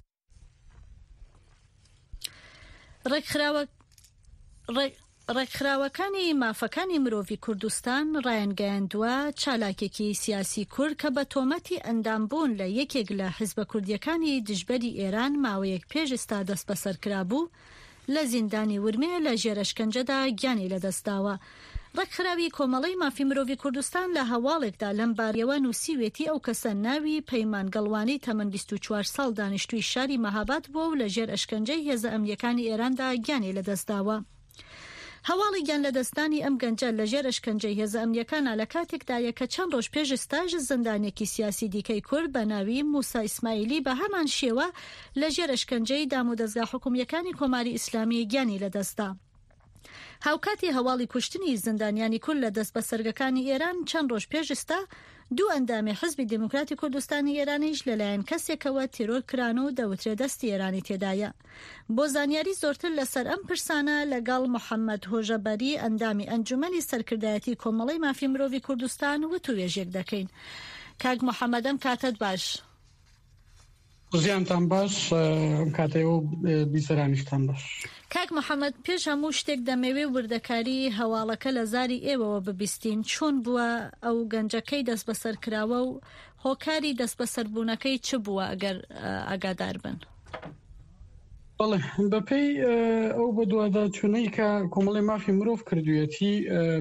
ڕێکخراوەکانی مافەکانی مرۆڤی کوردستان ڕایانگەیاندووە چالاکێکی سیاسی کورد کە بە تۆمەتی ئەندامبوون لە یەکێک لە حیزبە کوردیەکانی دژبەری ئێران ماوەیەک پێش ئێستا دەست بەسەر کرابوو لە زیندانی ورمێ لە ژێرەشکەنجەدا گیانی لەدەستداوە. ڕێکخراوی کۆمەڵەی مافی مرۆڤی کوردستان لە هەواڵێکدا لەم باریەوە نووسیوێتی ئەو کەسە ناوی پەیمان گەڵوانی تەمەن 24 ساڵ دانیشتووی شاری مەهاباد بووە و لە ژێر ئەشکەنجەی هێزە ئەمنیەکانی ئێراندا گیانی لەدەستداوە. هەواڵی گیان لەدەستانی ئەم گەنجە لە ژێر ئەشکەنجەی هێزە ئەمنیەکانە لە کاتێکدایە کە چەند ڕۆژ پێش ئێستاژ زەندانێکی سیاسی دیکەی کورد بە ناوی موسا ئیسماعیلی بە هەمان شێوە لە ژێر ئەشکەنجەی دام و دەستگا حکوومیەکانی کۆماری ئیسلامی گیانی لەدەستدا. هاوکاتی هەواڵی کوشتنی زندانیانی کورد لە دەست بە سەرگەکانی ئێران چەند ڕۆژ پێش ئێستا دوو ئەندامی حزبی دموکراتی کوردستانی ئێرانیش لەلایەن کەسێکەوە تیرۆر کران و دەوترێ دەستی ئێرانی تێدایە. بۆ زانیاری زۆرتر لەسەر ئەم پرسانە لەگەڵ محەممەد هۆژەبەری ئەندامی ئەنجومەنی سەرکردایەتی کۆمەڵەی مافی مرۆڤی کوردستان وتوێژێک دەکەین. کاک محەممەدەم کاتت باش. زیانتان باش، کاتەوە بیسەرانیشتان باش. کاک محەممەد، پێش هەموو شتێک دەمەوێ وردەکاری هەواڵەکە لە زاری ئێوەوە ببیستین. چۆن بووە ئەو گەنجەکەی دەست بەسەر کراوە و هۆکاری دەست بەسەربوونەکەی چ بووە ئەگەر ئاگادار بن؟ بەڵێ بەپێی ئەو بە دوواداچوونەی کە کۆمەڵی مافی مرۆڤ کردوێتی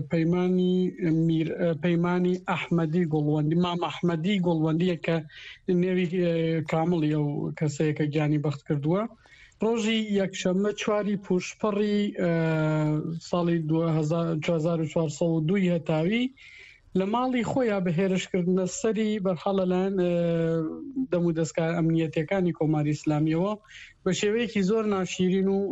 پەیمانی ئەحمەدی گوڵوەندی مام ئەحمەدی گوڵوەندیە کە نێوی کامڵی ئەو کەسەیە کە گیانی بەخت کردووە ڕۆژی یەکشەممە 4 پوشپەڕی ساڵی 2002 هەتاوی لە ماڵی خۆیان بە هێرشکردنە سەری بەرحەڵە لەلایەن دەم و دەستگا ئەمنیەتەکانی کۆماری ئیسلامیەوە بە شێوەیەکی زۆر ناشیرین و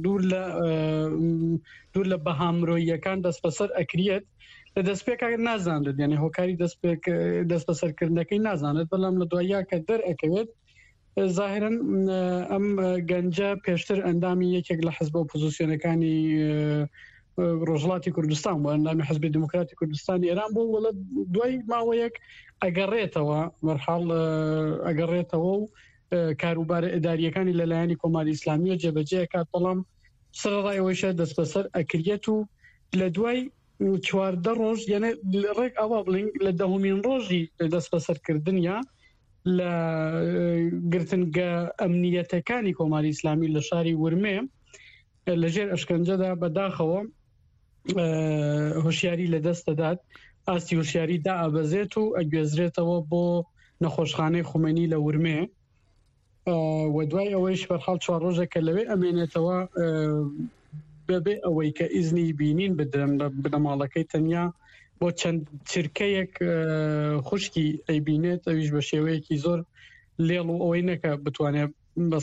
دوور لە بەهامرۆییەکان دەست بەسەر ئەکرێت لە دەستپێکا نازانێت، یعنی هۆکاری دەست بەسەرکردنەکەی نازانێت، بەڵام لە دوایە کە دەرئەکەوێت ظاهرن ئەم گەنجە پێشتر ئەندامی یەکێک لە حزب ئۆپۆزیسیۆنەکانی ڕۆژهەڵاتی کوردستان بۆ ئەندامی حزبی دموکراتی کوردستانی ئێران بۆ وڵە دوای ماوەیەک ئەگەڕێتەوە مەرحاڵ ئەگەڕێتەوە و کاروبارە ئەداریەکانی لەلایەنی کۆماری ئیسلامیە جێبەجێ کات، بەڵام سەرڕایەوەیشە دەست بەسەر ئەکرێت و لە دوای 14 ڕۆژ یعنی ڕێک ئەوە بڵین لە دەهمین ڕۆژی دەست بەسەرکردنیە لە گرتنگە ئەمنیەتەکانی کۆماری ئیسلامی لە شاری ورمێ لەژێر ئەشکەنجەدا بەداخەوە هۆشیاری لەدەستەدات، ئاستی هۆشیاری دائەبەزێت و ئەگوێزرێتەوە بۆ نەخۆشخانەی خومێنی لە ورمێ و دوای ئەوەیش بەرحاڵ 4 ڕۆژێکە لەوێ ئەمێنێتەوە بەبێ ئەوەی کە ئیزنی بینین بدرن بنە ماڵەکەی تەنیا بۆ چەند چرکەیەک خوشکی ئەیبینێت، ئەویش بە شێوەیەکی زۆر لێڵ و ئەوەی نەکە بتوانێت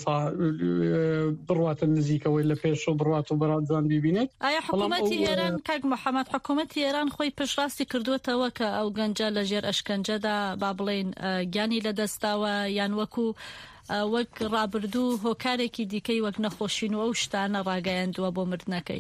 بڕواتە نزیکەوەی لە پێش و بڕات و بەڕاتزان ببینێت. ئایا حکوومەتی ئێران کاک محەممەد حکوومەتی ئێران خۆی پشڕاستی کردوێتەوە کە ئەو گەنجە لە ژێر ئەشکەنجەدا با بڵێن گیانی لەدەستاوە یان وەکو وەک ڕابردوو هۆکارێکی دیکەی وەک نەخۆشین و ئەو شتانە ڕاگەیاندووە بۆ مردنەکەی؟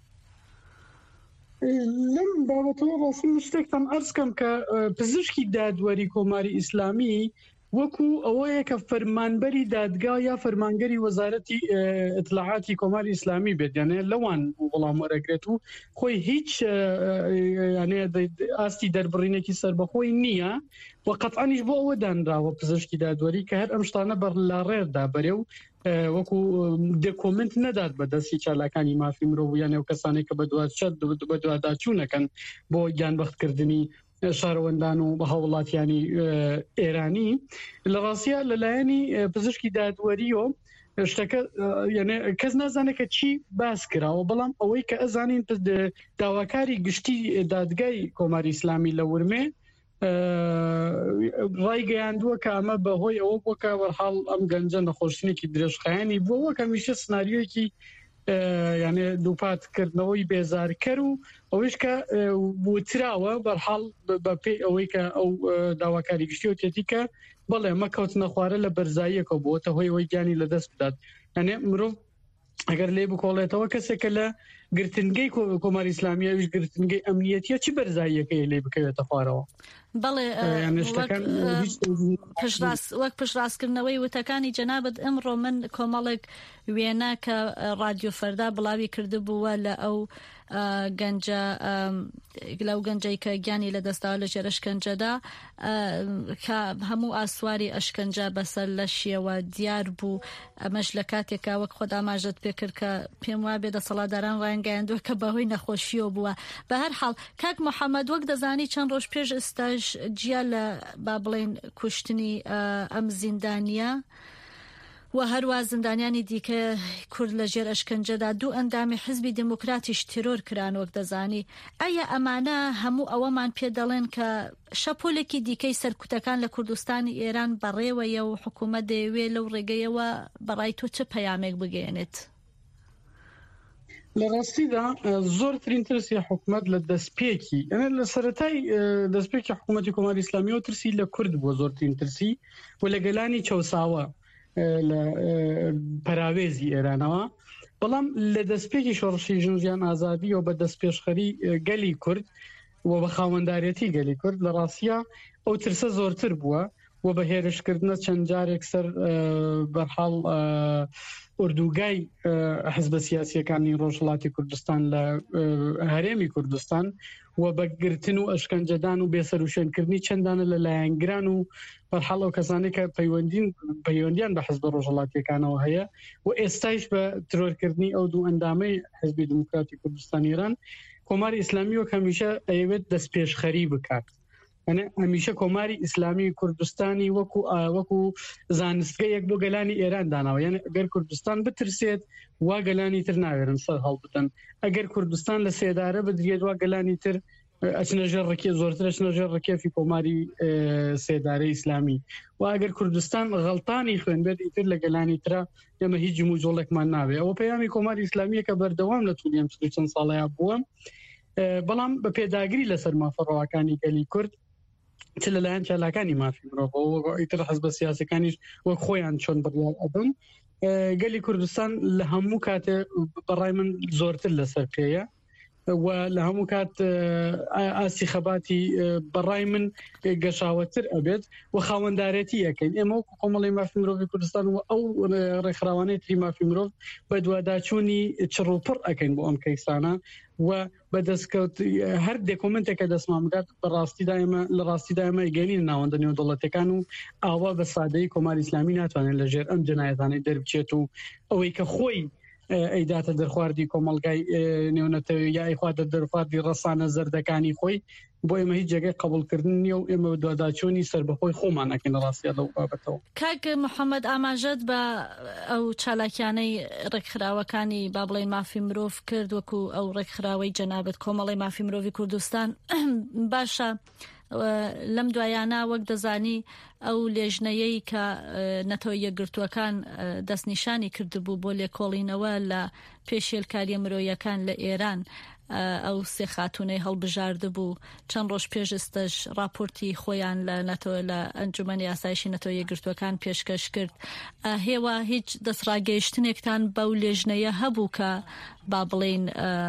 لەم بابەتەوە ڕاستن شتێکتان ئەرزکەم کە پزیشکی دادوەری کۆماری ئیسلامی وەکو ئەوەیە کە فەرمانبەری دادگا یا فەرمانگەری وەزارەتی ئیطلاعاتی کۆماری ئیسلامی بێت یانێ لەوان وەڵام وەرەگرێت و خۆی هیچ یانێ ئاستی دەربڕینێکی سەربەخۆی نییە و قەتعانیش بۆ ئەوە دانراوە پزیشکی دادوەری کە هەر ئەم شتانە بەر لا ڕێردا بەرێ و وەکو دۆکۆمنت نەدات بە دەستی چالاکانی مافی مرۆڤ یانێ و کەسانی کە بە دوواداچوونەکەن بۆ گیانبەختکردنی شارەوەندان و بە هاوڵاتیانی ئێرانی لە ڕاستیە لەلایەنی پزیشکی دادوەریەوە شتەکە یعنی کەس نازانێت کە چی باس کراوە بەڵام ئەوەی کە ئەزانین داواکاری گشتی دادگای کۆماری ئیسلامی لە ورمێ ڕایگەیاندووە کە ئەمە بەهۆی ئەوە بۆکە وەرحاڵ ئەم گەنجە نەخۆشتنێکی درێژخایانی بووە کە میشە سناریۆیەکی یعنی دووپاتکردنەوەی بێزارکەر و ئەوش کە وتراوە بەرحاڵ بە پێی ئەوەی کە ئەو داواکاری گشتی و تێتی کە بەڵێ مەکەوت نەخوارە لە بەرزاییەکە بۆتە هۆی ئەوەی گیانی لەدەست بدات یعنی مرۆڤ ئەگەر لێ بکۆڵێتەوە کەسێکە لە گرتنگەی کۆماری ئیسلامیە ویش گرتنگەی ئەمنیەتیە چی بەرزاییەکەی لێ بکەوێتە خوارەوە بەڵێ وەک پشتڕاستکردنەوەی وتەکانی جەنابەت ئەمڕۆ من کۆمەڵێک وێنە کە رادیۆ فەردا بڵاوی کردبووە لە ئەو گەنجە لەو گەنجەی کە گیانی لەدەستاوە لە ژێر ئەشکەنجەدا کە هەموو ئاسواری ئەشکەنجە بەسەر لە شیەوە دیار بوو ئەمەش لە کاتێکا وەک خۆ ئاماژەت پێکرد کە پێم وایە دەسەڵاتداران ڕایانگەیاندووە کە بەهۆی نەخۆشیەوە بووە بە هەر حاڵ کاک محەممەد وەک دەزانی چەند ڕۆژ پێش ئێستاژ جیا لە با بڵێن کوشتنی ئەم زیندانیە و هەروە زندانیانی دیکە کورد لە ژێر ئەشکەنجەدا دوو ئەندامی حزبی دموکراتیش تیرۆر کران وەک دەزانی ئایا ئەمانە هەموو ئەوەمان پێ دەڵێن کە شەپۆلێکی دیکەی سەرکوتەکان لە کوردستانی ئێران بەڕێوەیە و حکوومەت دەیەوێت لەو ڕێگەیەوە بەڕای تۆ چه پەیامێک بگەێنێت؟ لە ڕاستیدا زۆرترین ترسی حکوومەت لە دەستپێکی لە سەرەتای دەستپێکی حکوومەتی کۆماری ئیسلامی و ترسی لە کورد بووە زۆرترین ترسی و لە گەلانی چەوساوە لە پەراوێزی ئێرانەوە بەڵام لە دەستپێکی شۆڕشی ژنجیان ئازادی و بە دەستپێشخەری گەلی کورد و بە خاوەندارەتی گەلی کورد لە ڕاستیە ئەو ترسە زۆرتر بووە و بە هێرشکردنە چەند جارێک سەر بەرحاڵ ئوردوگای حزبە سیاسیەکانی ڕۆژهەڵاتی کوردستان لە هەرێمی کوردستان و بەگرتن و ئەشکەنجەدان و بێسەروشێنکردنی چەندانە لە لایەنگران و بەرحاڵ ئەو کەسانێک کە پەیوەندیان بە حزبە ڕۆژهەڵاتیەکانەوە هەیە و ئێستایش بە ترۆرکردنی ئەو دوو ئەندامەی حزبی دموکراتی کوردستان ئێران کۆماری ئیسلامی و هەمیشە ئەیەوێت دەستپێشخەری بکات هەمیشە کۆماری ئیسلامی کوردستانی وەکو زانستگەیەک بۆ گەلانی ئێران داناوە یعنی ئەگەر کوردستان بترسێت وا گەلانی تر ناوێرن سەر هەڵبدەن ئەگەر کوردستان لە سێدارە بدرێت وا گەلانی تر ئەچنەژێر ڕکێ زۆرتر ئەچنەژێر ڕکێفی کۆماری سێدارەی ئیسلامی و ئەگەر کوردستان غەڵتانی خوێن بێت ئیتر لە گەلانی ترە ئێمە هیچ جموجۆڵێکمان ناوێ ئەوە پەیامی کۆماری ئیسلامیە کە بەردەوام لە توولی ئەم چەند ساڵەیە بووە بەڵام بە پێداگری لەسەر مافەڕەوەکانی گەلی کورد چ لەلایەن چالاکانی مافی مرۆڤ ئیتر حزبە سیاسەکانیش وەک خۆیان چۆن بڕیار ئەدەن گەلی کوردستان لە هەموو کاتێ بەڕای من زۆرتر لەسەر پێیە و لە هەموو کات ئاسی خەباتی بەڕای من گەشاوەتر ئەبێت و خاوەندارەتی ئەەکەین ئێمە وەکو کۆمەڵی مافی مرۆڤی کوردستان و ئەو ڕێکخراوانەی تری مافی مرۆڤ بە دوواداچوونی چڕوپڕ ئەەکەین بۆ ئەم کەیسانە و بەدەستکەوت هەر دێکۆمنتێکە دەستمان بگات لە ڕاستیدا ئێمە ئەیگەێنین ناوەندە نێودەوڵەتەکان و ئاوا بە سادەی کۆماری ئیسلامی ناتوانێت لەژێر ئەم جنایەتانەی دەربچێت و ئەوەی کە خۆی ئەیداتە دەرخواردی کۆمەلگای نێونەتەوەی یا ئەیخواتە دەرخواردی ڕەسانە زەردەکانی خۆی بۆ ئێمە هیچ جێگەی قبولکردن نیە و ئێمە دوواداچوونی سەربەخۆی خۆمان نەکەین ڕاستیە لەو بابەتەوە. کاک محەممەد ئاماژەت بە ئەو چالاکیانەی ڕێکخراوەکانی با بڵێن مافی مرۆڤ کرد وەکو ئەو ڕێکخراوەی جەنابەت کۆمەڵی مافی مرۆڤی کوردستان باشە لەم دوایانە وەک دەزانی ئەو لێژنەیەی کە نەتەوە یەکگرتووەکان دەستنیشانی کردبوو بۆ لێکۆڵینەوە لە پێشێلکاریە مرۆیەکان لە ئێران ئەو سێ خاتونەی هەڵبژاردە بوو چەند ڕۆژ پێشستش راپۆرتی خۆیان لە ئەنجومەنی ئاسایشی نەتۆ یەکگرتووەکان پێشکەش کرد. هێوە هیچ دەسڕاگەیشتنێکتان بەو لێژنەیە هەبوو کە با بڵێن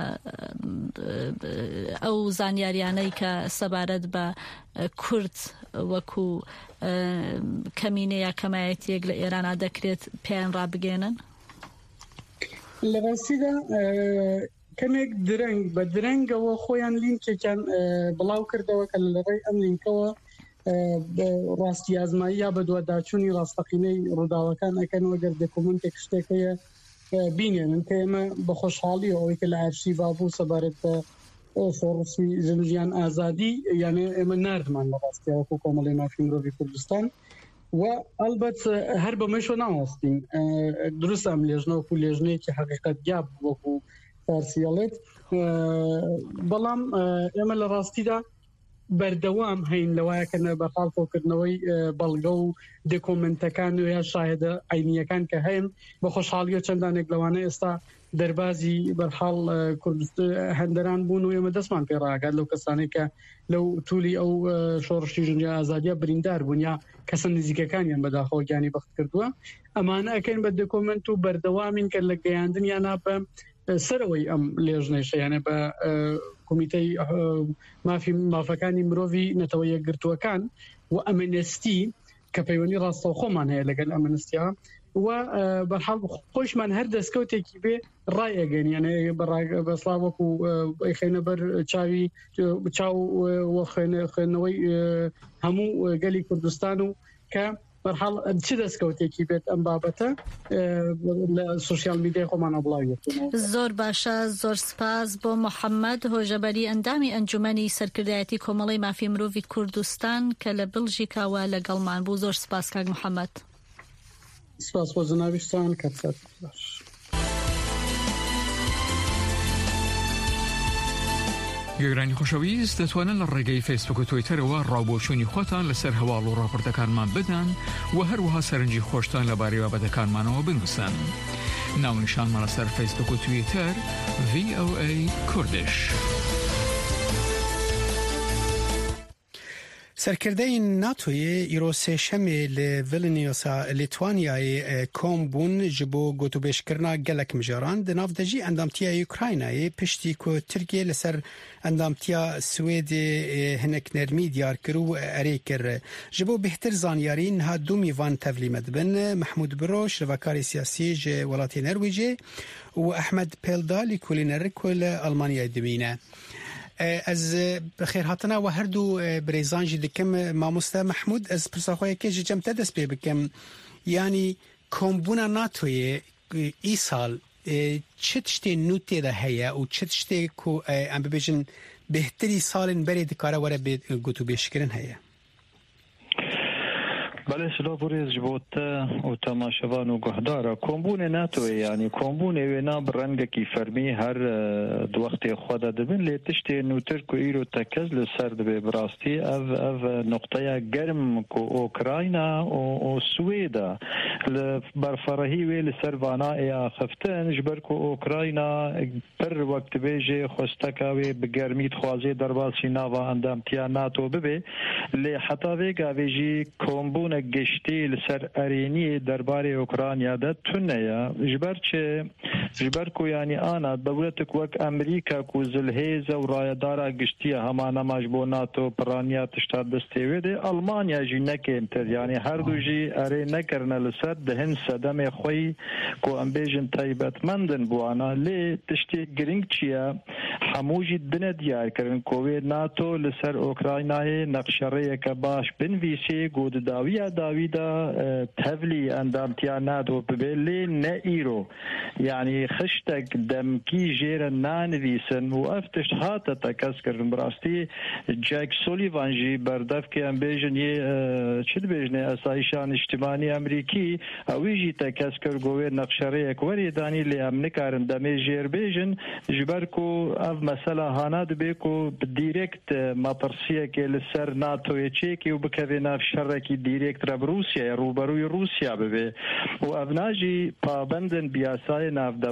ئەو زانیاریانەی کە سەبارەت بە کورد وەکو کەمینەیە کەمایەتیەک لە ئێرانە دەکرێت پێیان ڕابگەێنن؟ لە ڕاستیدا کەمێک درەنگ بە درەنگەوە خۆیان لینکێکیان بڵاو کردەوە کە لەڕێی ئەم لینکەوە ڕاستی ئازمایی یا بە دووەداچوونی ڕاستەقینەی ڕووداوەکان ئەکەن وەگەر دۆکومنتێک شتێکەیە بینێنن کە ئێمە بە خۆشحاڵی ئەوەی کە لە ئارشیڤا بوو سەبارەت بە شۆڕشی ژنجیان ئازادی یانێ ئێمە ناردمان لە ڕاستیەوەکو کۆمەڵی مافی مرۆڤی کوردستان و ئەلبەت هەر بەمەشۆ ناوەستین دروست ئەم لێژنەوەکو لێژنەیەکی حەقیقەت یاب وەکو فارسیەڵێت بەڵام ئێمە لە ڕاستیدا بەردەوام هەین لەوایەکەنە بەخاڵ کۆکردنەوەی بەڵگە و دۆکۆمنتەکان و یا شاهدە عینیەکان کە هەین بە خۆشحاڵیە چەندانێک لەوانە ئێستا دەربازی بەرحاڵ هەندەران بوون و ئێمە دەستمان پێڕاگات لەو کەسانێک کە لەو توولی ئەو شۆڕشی ژنجی ئازادیە بریندار بوون یا کەسە نزیکەکانیان بەداخەوەگیانی بەخت کردووە ئەمانە ئەکەین بە دۆکۆمنت و بەردەوامین کە لە گەیاندن یانە بە سەرەوەی ئەم لێژنەیشە یانە بە کۆمیتەی مافەکانی مرۆڤی نەتەوە یەکگرتووەکان و ئەمەنستی کە پەیوەندی ڕاستەوخۆمان هەیە لەگەل ئەمەنستیە و بەرحاڵ خۆشمان هەر دەستکەوتێکی بێ ڕایەگەن یانە بەسڵا وەکو خێنە بەر چاوی چاو خوێنەوەی هەموو گەلی کوردستان و کە بەرحاڵ چ دەستکەوتێکی بێت ئەم بابەتە لە سوشیال میدیای خۆمانە بڵاوی. زۆر باشە، زۆر سپاس بۆ محەممەد هۆژەبەری ئەندامی ئەنجومەنی سەرکردایەتی کۆمەڵی مافی مرۆڤی کوردستان کە لە بلژیکاوە لەگەڵمان بوو. زۆر سپاس کاک محەممەد. سپاس بۆ جنابیشتان کەسەت باش. گەگرانی خۆشەویست دەتوانن لە ڕێگەی فیسبوک و تویتەرەوە ڕاوبۆچوونی خۆتان لەسەر هەواڵ و ڕاپۆرتەکانمان بدەن و هەروەها سەرنجی خۆشتان لەبارەی بابەتەکانمانەوە بنووسن. ناونیشانمان لەسەر فیسبوک و تویتەر VOA کوردش. سەرکردەی ناتۆیە ئیرۆ سێشەمێ لە ڤیلنیۆسا لیتوانیایە کۆم بوون ji بۆ گۆتوبێژکردنا gelek mijaran di navdejî endamtiya Ukraynayê piştî ku Tirkiye li ser endamtiya Swêdê hinek nermî diyar kir û erê kir. Ji bo bêhtir zanyarî niha du mîvan tevlîme dibin Mehmûd Biroş rivekarê siyasî ji welatê Nerwêjê û Ehmed Peldalî kulînerik ku li Almanyayê dimîne. از بخیر هاتنا و هر دو بریزان جی دکم ماموستا محمود از پرساخوی که جم تدس پی بکم یعنی کمبونا ناتوی ای سال چه تشتی نوتی ده هیا و چه تشتی که ام ببیجن بهتری سالین بری دکاره وره گوتو بیشکرن هیا بله سلام بوریز جبوت و تماشاوان و گهدارا کمبون ناتوی یعنی کمبون وینا برنگ کی فرمی هر دو وقت خود دبن لیتشتی نوتر کو ایرو تکز لسرد به براستی اف نقطه گرم کو اوکراینا و سویدا برفرهی وی لسر وانا یا خفتن جبر کو اوکراینا پر وقت بیجه خوستکاوی بگرمید خوازی درباسی ناوا اندامتیا ناتو ببه لی حتا ویگا ویجی کمبون گشتی لسر ارینی درباره اوکراینیا ده تونیا جبر کو یعنی آنا دولت کوک امریکا کو زلهیز و رایدارا گشتی همانا مجبور ناتو پرانیا تشتاد دستیویده المانیا جی نکینتر یعنی هر دو جی اری نکرن لسر دهن صدم خوی کو امبیجن تایبت مندن بوانا لی تشتی گرینگ چیا هموجی بنا دیار کرن کوی ناتو لسر اوکراینای نقشره که باش بنویسی گود داویدا تفلی اندامتیا ناتو ببلی نه ایرو یعنی خشتك دمكي جير نانويسن وافتش هاتا تكس كرن براستی جاك سوليفان جي بردف كي ام بيجن چد بيجنه اسايشان اجتماعي امريكي اويجي تكس كر گوي نقشري كوري داني لي ام نكارن دمي جير بيجن جبركو اف مساله هاناد بيكو دايركت ماترسيه كي لسر ناتو يچيكي وبكفينا في شركي دايركت روسيا روبروي روسيا ببي وابناجي پابندن بياساي ناف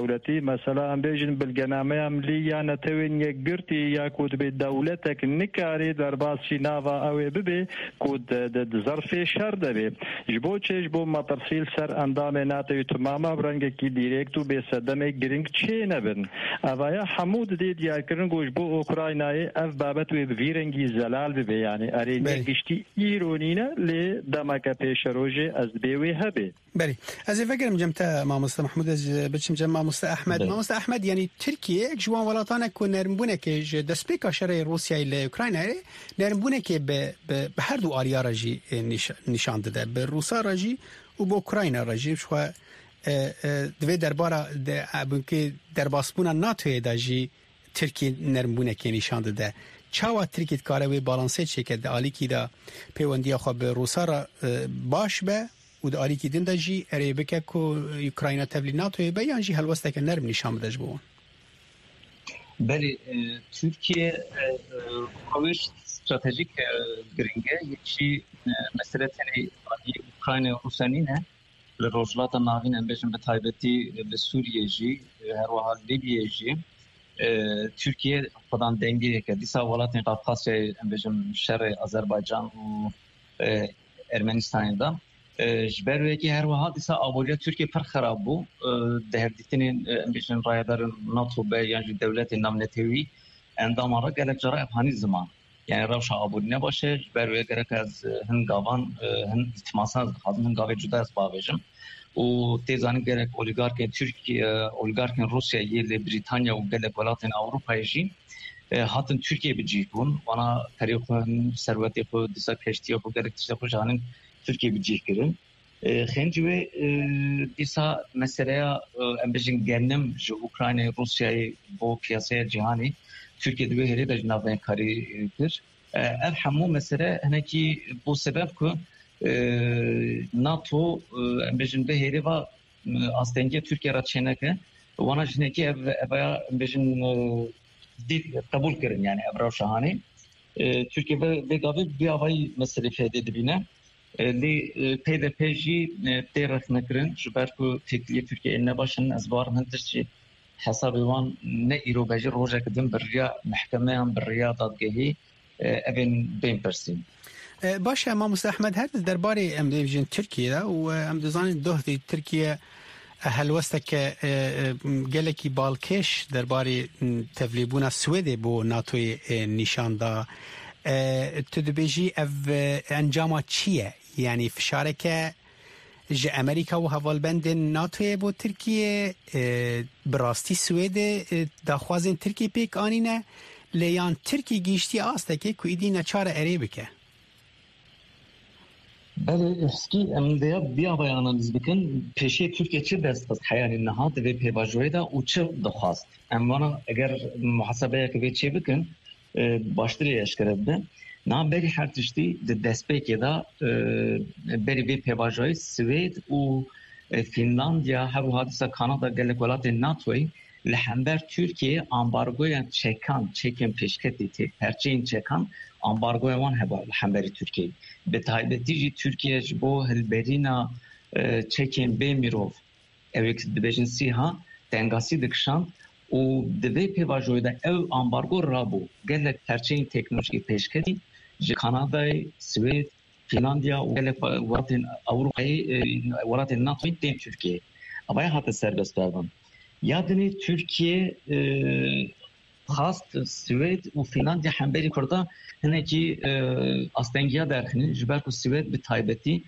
دولتي مثلا ام بيجن بالجنامه عملي یا نتوین یگرتی یا کود به دولتک نکاری در باز شناوا او ببی کود د ظرف شر دبی جبو چه جبو مترسیل سر اندام ناتوی تماما برنگ کی دایرکتو به صدمه گرینگ چه نبن اویا حمود دی دیار کرن گوش بو اوکراینای اف بابت و ویرنگی زلال ببی یعنی ارینه گشتی ایرونینا ل دمک پیش روجه از بیوی هبی بله از فکرم جمتا ماموستا محمود از بچم جمع ماموستا احمد ماموستا احمد یعنی ترکیه جوان ولاتانه که نرمبونه که دست کشور روسیه ل اوکراینه نرمبونه که به هر دو آریا راجی نشان داده به روسا راجی و به اوکراینه راجی شو دوی درباره که در باسپونا ناتو داجی ترکیه نرمبونه که نشان داده چاوا ترکیه کاره و بالانسه چه که عالی کی دا پیوندی خو به روسا را باش به و د اړیکې د دجی عربکه کو اوکراینه تبلیغات به یانجی هلوسته که نرم نشان بدج بو بله ترکیه قوش استراتژیک گرینگه یکی مسئله تنی اوکراینه روسانینه لروجلات ناوین امبیشن به تایبتی به سوریه جی هر وحال لیبیه جی ترکیه خودان دنگی که دیسا ولاتن قفقاسیا امبیشن شرق آذربایجان و ارمنستان دا جبر وکی هر وحال دیسا آبوریا ترکیه پر خراب بو دهردیتین امبیشن رایدار ناتو به یعنی دولت نامنتوی اندام را گلک جرا افغانی زمان یعنی روش آبوری نباشه جبر وی گرک از هنگاوان هن اتماسان خادم هنگاوی جدا از باویجم و تیزانی گرک اولیگارک ترکیه اولیگارک روسیه یه بریتانیا و گلک ولاتن اروپایی جی هاتن ترکیه بجیبون وانا تاریخ ثروتی خود دیسا کشتی خود گرک دیسا خوشانن ترکیه بجیب کرن خنجوی دیسا مسئله امبیشن گرنم جو اوکراین روسیه با پیاسه جهانی ترکیه دوی هری در جنابه کاری کرد اف همو مسئله هنکی بو سبب که ناتو امبیشن به هری و آستنگی ترکیه را چنه که وانا جنکی اویا امبیشن دید قبول کرن یعنی ابراو شهانی ترکیه به گاوی بیاوی مسئله فیده دبینه لی پیدا پیجی تیرخ نکرن جبر که تکلیه ترکیه نباشن از بار هندش حساب وان نه ایرو بجی روزه کدیم بریا محکمه هم بریا دادگاهی اوین بین پرسیم باشه ما احمد هر درباره امدیجن ترکیه و امدزان دوه ترکیه هلوسته که گلکی بالکش درباره تبلیبون سوئد بو ناتوی نشان دا تدبیجی او انجام چیه یعنی فشاره که امریکا و حوالبند ناتوی بو ترکیه براستی سوئد داخوازن ترکیه پیک آنینه لیان ترکیه گیشتی آسته که کویدی نچار عربکه بله اسکی امدیا بیا بیانانیز بکن پیشی ترکیه چه دست از حیانی نهاد و پیواجوی دا او چه دخواست اما اگر محاسبه که چه بکن باشتری اشکره بده نه بری هر تشتی دست پیکی دا بری وی پیواجوی سوید و فنلاندیا هر حادثه کانادا گلک ولات ناتوی لحنبر ترکیه امبارگوی چکن پیشکتی تی پرچین چکن امبارگوی وان هبا لحنبری ترکیه به تایبتی جی ترکیه جبو هلبرینا چکن بیمیروف اویکس دبیجن سیها تنگاسی دکشان و دوی پیواجوی دا او امبارگو رابو گلک پرچین تکنولوژی پیشکتی جی کانادای سوید فنلاندیا و گلک ولاتن اروپایی ولاتن ناتوی تیم ترکیه اوای هات سربست بردن یادنی ترکیه خاص سوید و فنلاندیا همبری کرده هنگی استنگیا درخنی جبر کو سوید به تایبتی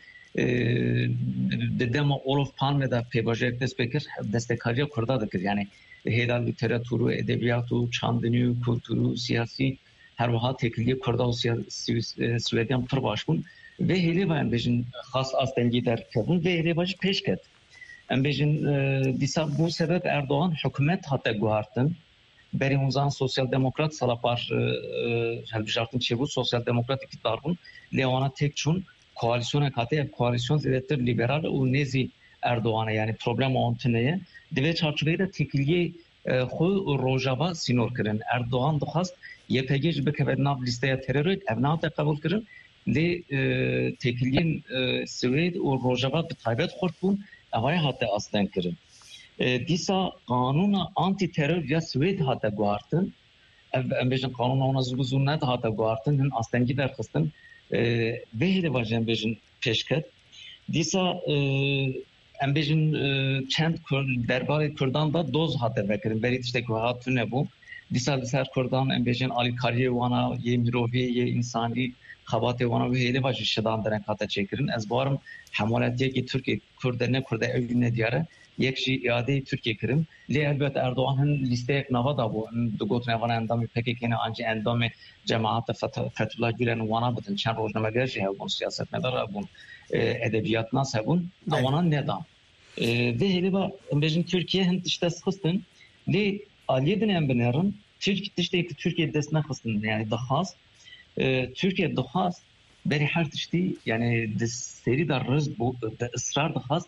ددم اولف پالمه دا پیواژه دستکاری کرده دکر یعنی هیدال لیتراتور و ادبیات و چاندنی و کلتور و سیاسی هر وها تکلیه کرده و سویدیان پر باشکن و هیلی باید بجن خاص استنگی در کردن و هیلی باید پیش کرد ام بجن دیسا bu sebep Erdoğan hükümet hatta guhartın beri onzan sosyal demokrat salapar helbijartın çevu sosyal demokrat iktidarın leona tekçun koalisyona katı koalisyon zilettir liberal u nezi Erdoğan'a yani problem ontneye deve çarçıveyde tekiliye xu rojava sinor kirin Erdoğan doxast YPG bekeved nav listeye terör evna da kabul kirin le tekiliyen Swed u rojava bi taybet xort bun اوای حتی آستن کردن دیسا قانون آنتی ترور یا سوید هاته گوارتن ام بیشن قانون اونا زوزونت هاته گوارتن هن آستنگی درخستن وهیده واجن بیشن پیشکت دیسا ام بیشن چند دربار کردان دا دوز هاته وکرن بری تشته که هاتو نبو دیسا سر کردان ام بیشن آلیکاری وانا یه مروفی یه انسانی خباته وانا وهیده واجن شدان درن هاته چکرن از بارم حمالتیه که ترکی کرده نه کرده اوی ندیاره یک شی اعاده ترکیه کریم لی البته اردوغان هن لیسته یک نوا دا بو دو گوتن اوان اندامی پکیکینه آنچه اندام جماعت فتح گیرن وانا بتن چند روزنامه‌گرشی هبون سیاست مدار هبون ادبیات ناس هبون وانا ندام ده هلی با بیشتر ترکیه هن تشتاس خستن لی آلیدن ام بنرن Türkiye dest nexistin yani dixwast Türkiye dixwast berî her tiştî yani di serî da riz bû de ısrar dixwast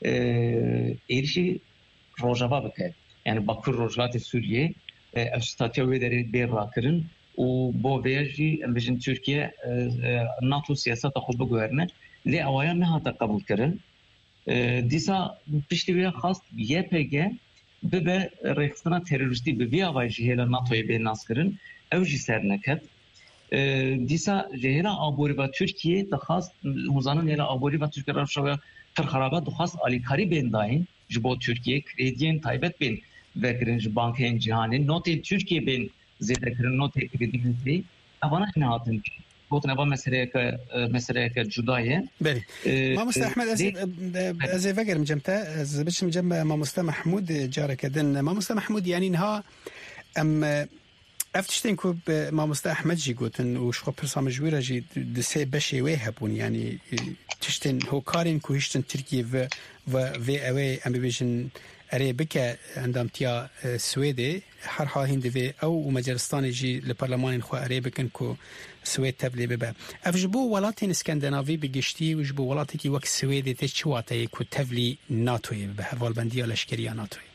êrişî rojava bike yani Bakur Rojhilatê Sûriyê ev statiya wê derê bê rakirin û bo vê jî em bijin Türkiye NATO siyaseta xwe biguherine lê awaya nehate qebûlkirin dîsa piştî wê xast YPG bibe rêxistina terorîstî bi vê awayî jî hêla NATOyê bê naskirin ew jî ser neket dîsa ji hêla aborîva Tirkiyê dixwast hûzanin hêla aborîva Tirkiye rewşa xirxeraba dixwast alîkarî bên dayîn ji bo Tirkiye krêdiyên taybet bên vekirin ji bankeyên cîhanê notê Tirkiye bên zêdekirin notê krêdî evana nehatin gotin eva meseleyeke cuda ye. Belê. Mamoste Ehmed ez ê vegerim cem te ez biçim cem Mamoste Mahmûd careke din. Mamoste Mahmûd yanî niha em ev tiştên ku Mamoste Ehmed jî gotin û ji xwe pirsa min ji wî re jî di sê beşê wê hebûn yanî tiştên hokarên ku hiştin Tirkiye ve vê ew ê em bibêjin erê bike endamtiya Swêdê her halîn divê ew û Macaristanê jî li parlemanên xwe erê bikin ku Swêd tevlê bibe. Ev ji bo welatên İskandinavî bi giştî û ji bo welatekî wek Swêdê tê çi wateyê ku tevlî NATOyê bibe hevalbendiya leşkeriya NATOyê.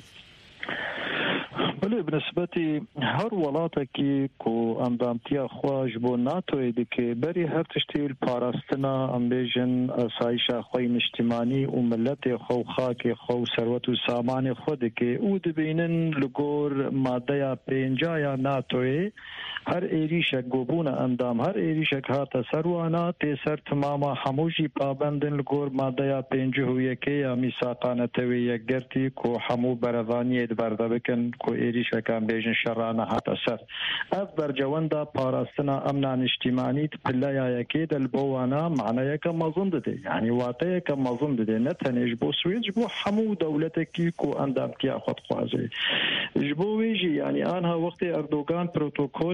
بله بنسبتی هر ولاتی کو اندامتیا خواج بو ناتوی دکه بری هر تشتی پاراستنا امبیجن اسایش خوی اجتماعی و ملت خو خاک خو ثروت و سامان خود که او دبینن لگور ماده 50 یا ناتوی هر ایریش گوبون اندام هر ایریش هات سروانا تسر تمام هموجی پابندن لگور ماده 50 و یکی یا میثاقانه توی یگرتی کو همو بروانی برده بکن کو ایریش کام بیجن شرانه هات سر اف برجواندا پاراستنا امن اجتماعی پلیا یکی دل بوانا معنی یک مزند دی یعنی واته یک مزند دی نه تنج بو سویج بو همو دولتکی کو اندام کی خود خوازه جبو ویجی یعنی آنها وقت اردوغان پروتکل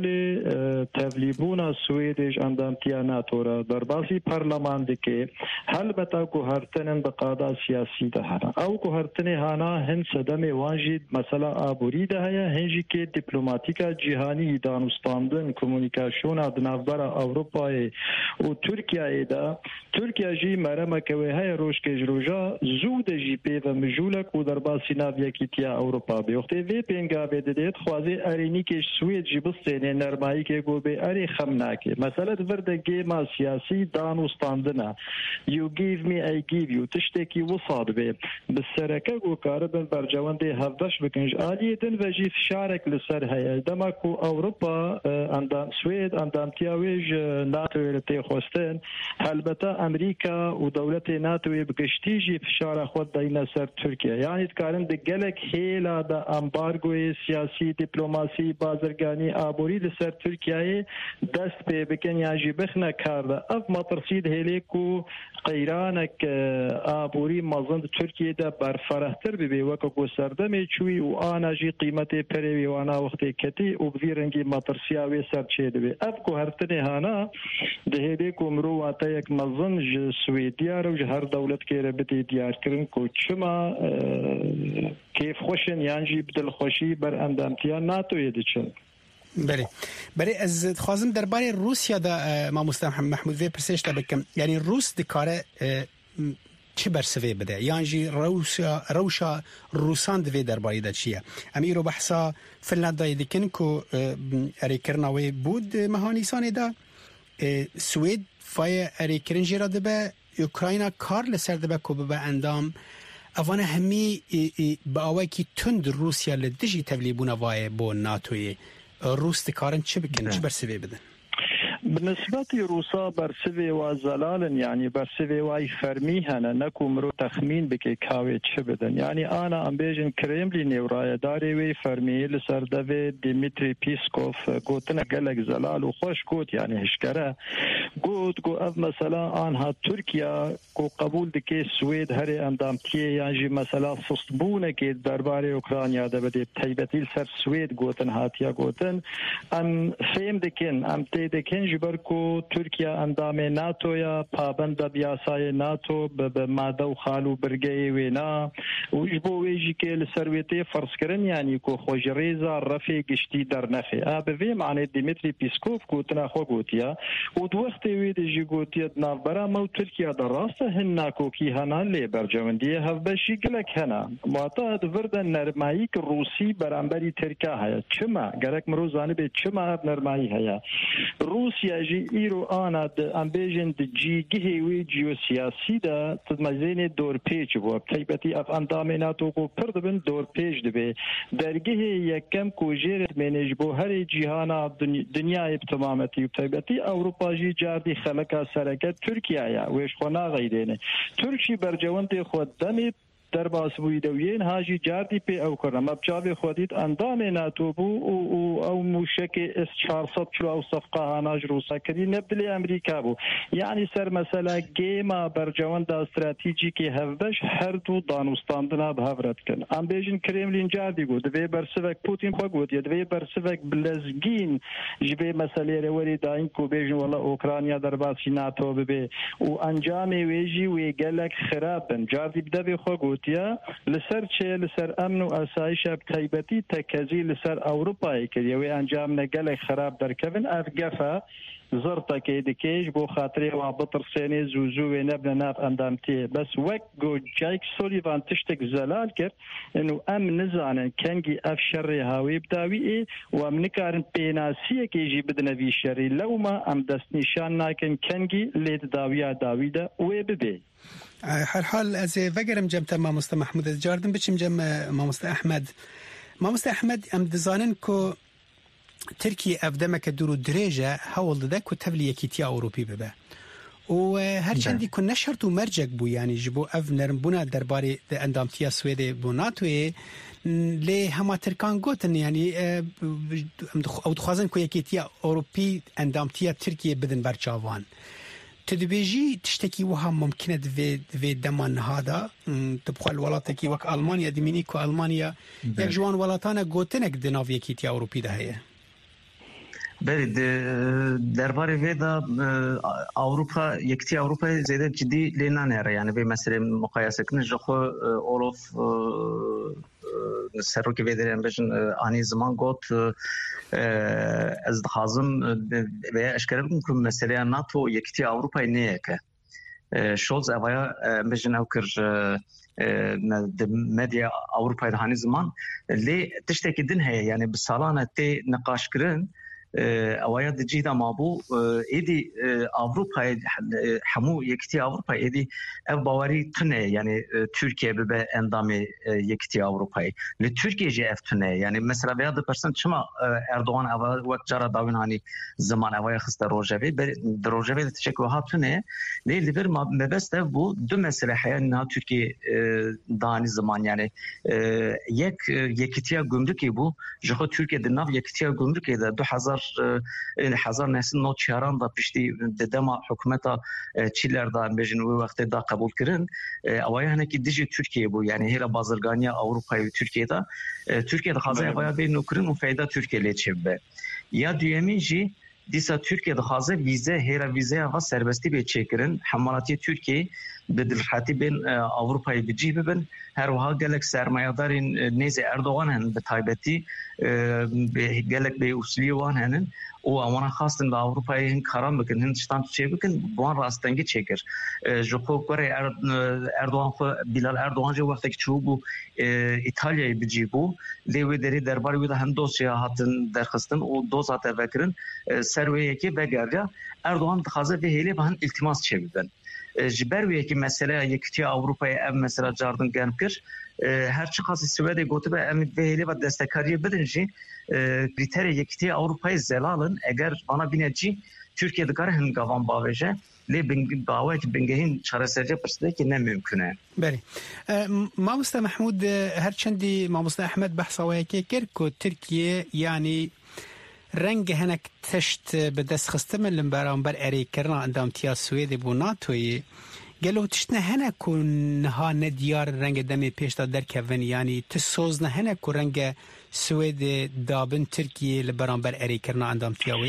تبلیغون سویدش اندامتیا ناتو را در باسی پارلمان دکه البته کو هرتنن بقادا سیاسی ده او کو هرتنه هانا هن صدم واجد مثلا ابوری ده هنجی که دیپلماتیکا جهانی دانستاندن کمونیکاسیون ادنافبر اروپا و ترکیه ده ترکیه جی مرمه کوي های روش کې جروجا زود جی پی و مجولک و در باسی ناویکیتیا اروپا به وخت وی پنګا به د دې خوازي ارینی کې سوید جی بسنه نرمایی کې ګوبه اری خمنا کې مثلا ورده گیما سیاسی دانستاندنه یو گیو می ای گیو یو تشتکی وصاد به بسرکه گو کاربن برجوند هفدش بکنج آلیدن و جی شارک لسر هیا دما کو اروپا اندام سوید اندام تیاویج ناتو ته خوستن البته امریکا و دولت ناتو بکشتی جی فشار خود دینه سر ترکیه یعنی کارن د گلک هیلا د امبارگو سیاسی دیپلماسی بازرگانی ابوری لسر ترکیه دست به بکن یاجی بخنه کارده اف مترسید هلیکو قیرانک ابوری مازند ترکیه ده برفرهتر به وکو سردم چوی و آنا جی قیمت پری و آنا وقت کتی او بیرنگی مترسیا و سر چه ده اف کو هرتنه هانا ده هلیکو مرو واته یک مزن سویدیا رو هر دولت کې ربطی دیار کرن کو چما کیف خوشن یانجی بدل خوشی بر اندامتیا ناتو یدچن بله از خوازم درباره روسیا دا ماموسته محمود وی پرسش تا بکم یعنی روس دکاره چه برسوی بده یعنی روشا روسان دوی درباره دا چیه امی رو بحثا فنلند دای دکن که اری کرناوی بود مهانیسان دا سوید فای اری کرنجی را دبه اوکراینا کار لسر دبه که به اندام اوانه همی با اوای کی تند روسیا لدجی تبلیبونه وای بو ناتوی روس دکارن چه بکن چه برسوی بدن بالنسبة لروسا برسوي وزلال يعني برسوي واي فرمي هنا نكو مرو تخمين بكي كاوي تشبدن يعني أنا أم بيجن كريملين ورايا داري وي فرمي لسر دافي ديمتري بيسكوف قوتنا قلق زلال وخوش قوت يعني هشكرا قوت قو أف مثلا آنها تركيا قو قبول دكي السويد هري أندامتيه يعني مثلا فصبونة كي درباري أوكرانيا دبدي بتيبتي لسر سويد قوتن هاتيا قوتن أم فهم دكين أم تي دكين برکو ترکیه اندام ناتو یا پابند بیاسای ناتو به ماده و خالو برگی وینا و جبو ویجی که لسرویتی فرض کرن یعنی کو خوجریزا رفی گشتی در نخی به معنی دیمیتری پیسکوف گوتنا خو گوتیا و دو وقت وید جی گوتیا ناف برا مو ترکیه در راست هن کو کی هنا لی برجوندی هف بشی گلک هنا معتاد وردن نرمایی که روسی برانبری ترکیه هیا چما گرک مروزانی به چما نرمایی هیا روسیا جی ایرو آنا ام بیجن جی گهی جیوسیاسی دا تدمزین دور پیچ بو تایبتی اف اندام ناتو کو پردبن دور پیچ دبی درگه یکم کو جیر منیج بو هر جهان دنیای تمامتی تایبتی اروپا جی جاردی خلقا سرکت ترکیه یا ویش خنا غیرینه ترکی برجوند خود دمی در باس بویدوین هاجی جاردی پی او کرم ابجاوی خودید اندام ناتو بو او موشک اس 400 کیلو او صفقه هاناج روسا کردی نبدلی امریکا بو یعنی سر مثلا گیما برجوند استراتیجیکی هفبش هر دو دانوستاندنا بهورت کن ام بیجن کرملین جاردی گو دوی برسوک پوتین خو گو دوی برسوک بلزگین جبه مسئله روری داین کو بیجن ولا اوکرانیا در باسی ناتو ببه و انجام ویجی وی گلک خرابن جاردی بدوی خو گو لسر چه لسر امن و آسایش بتایبتی تکزی لسر اروپایی که یوی انجام نگل خراب در کفن افگفه زرطه که دکیش بو خاطری و بطر سینی زوزوی نبن ناف اندامتی بس وک گو جایک سولیوان تشتک زلال کرد انو ام نزانن کنگی اف شر هاوی بداوی و ام نکارن پیناسیه که جی بدنوی شری لو ما ام دست نشان ناکن کنگی لید داویا داویده وی ببی هر حال از وگرم جمت ماموستا محمود از جاردن بچیم جم ماموستا احمد ام دزانن کو ترکیه افدمک درو دریجه حول ده کو تبلی یکیتی اوروپی ببه و هرچندی که نشرت و مرجک بو یعنی جبو اف نرم بونا درباره اندامتیا سوید بو ناتوی لی همه ترکان گوتن یعنی او دخوازن که یکیتی اوروپی اندامتیا ترکیه بدن برچاوان تدبیجی تشتکی وها ممکنه دوی دمان هادا تبخوا الولاتکی وک آلمانیا دمینی که آلمانیا یک جوان ولاتانه گوتنک دناو یکیتی اوروپی ده هیه بله درباره ویدا اروپا یکتی اروپا زیاده جدی لینانه یعنی به مسئله مقایسه کنه جخو اولوف سروکی ویدرین بچن آنی زمان گوت از دخازم به اشکال بکن که مسئله ناتو یکتی اروپا نیه که شولز اویا بچن او کر مدیا اروپا دهانی زمان لی تشتکی دن هیا یعنی بسالانه تی نقاش کرن اوایل جیدا مابو ایدی اوروپا همو یکتی اوروپا ایدی اف باوری تنه یعنی ترکیه به اندام یکتی اوروپای ل ترکیه جی اف تنه یعنی مثلا بیاد پرسنت شما اردوغان اول وقت جرا داوین هانی زمان اوایل خست روجوی دروجوی تشک و هاتنه لیل بر ما بس بو دو مسئله حیان ترکیه دانی زمان یعنی یک یکتی گمرکی بو جو ترکیه دناو یکتی گمرکی ده 2000 نسل نو چهاران دا پشتی دما حکومتا چیلر دا بجن و وقت دا قبول کردن اوایل هنکی دیجی ترکیه بو یعنی هر بازرگانی اروپا و ترکیه دا خازه اوایل به نوکرین و فایده ترکیه لیچبه یا دیمی جی دیسا ترکیه دا خازه ویزه هر ویزه ها سربستی به چیکرن حملاتی ترکیه بدلحاتی بین اروپای بجی ببن هر وها گلک سرمایه‌دارین نیز اردوغان هن به تایبتی گلک به اصلی وان هنن و آمانا خواستن به اروپای هن کاران بکن هن شتان چه بکن بوان راستنگی چیکر جوکو کره اردوغان خو بیلال اردوغان جو وقتی که چوبو ایتالیای بجی بو لیوی دری درباری ویده هم دوسیا هاتن درخستن و دوز هاته بکرن سرویه که بگریا اردوغان دخوازه به هیلی به هن التماس چه ببن جبروی که مسئله یکتی اروپای ام مثلا جاردن گرم کرد هر چه خاصی سوئد گوته به ام وهلی و دستکاری بدنجی کریتر یکتی اروپای زلالن اگر بنا بینجی Türkiye dikare hıngavan baveje le باوی که بنگهین چاره سرجه پرسده که نمیمکنه. بله. ماموستا محمود هرچندی ماموستا احمد بحثاوی که کرد ترکیه یعنی رنگ هنک تشت به دست خسته من لنبرانبر اری کرنا اندام تیا سویدی بو ناتوی گلو تشتنه هنک و نها ندیار رنگ دمی پیشتا در کون یعنی تسوزنه هنک و رنگ سوید دابن ترکیه لبرانبر اری کرنا اندام تیاوی؟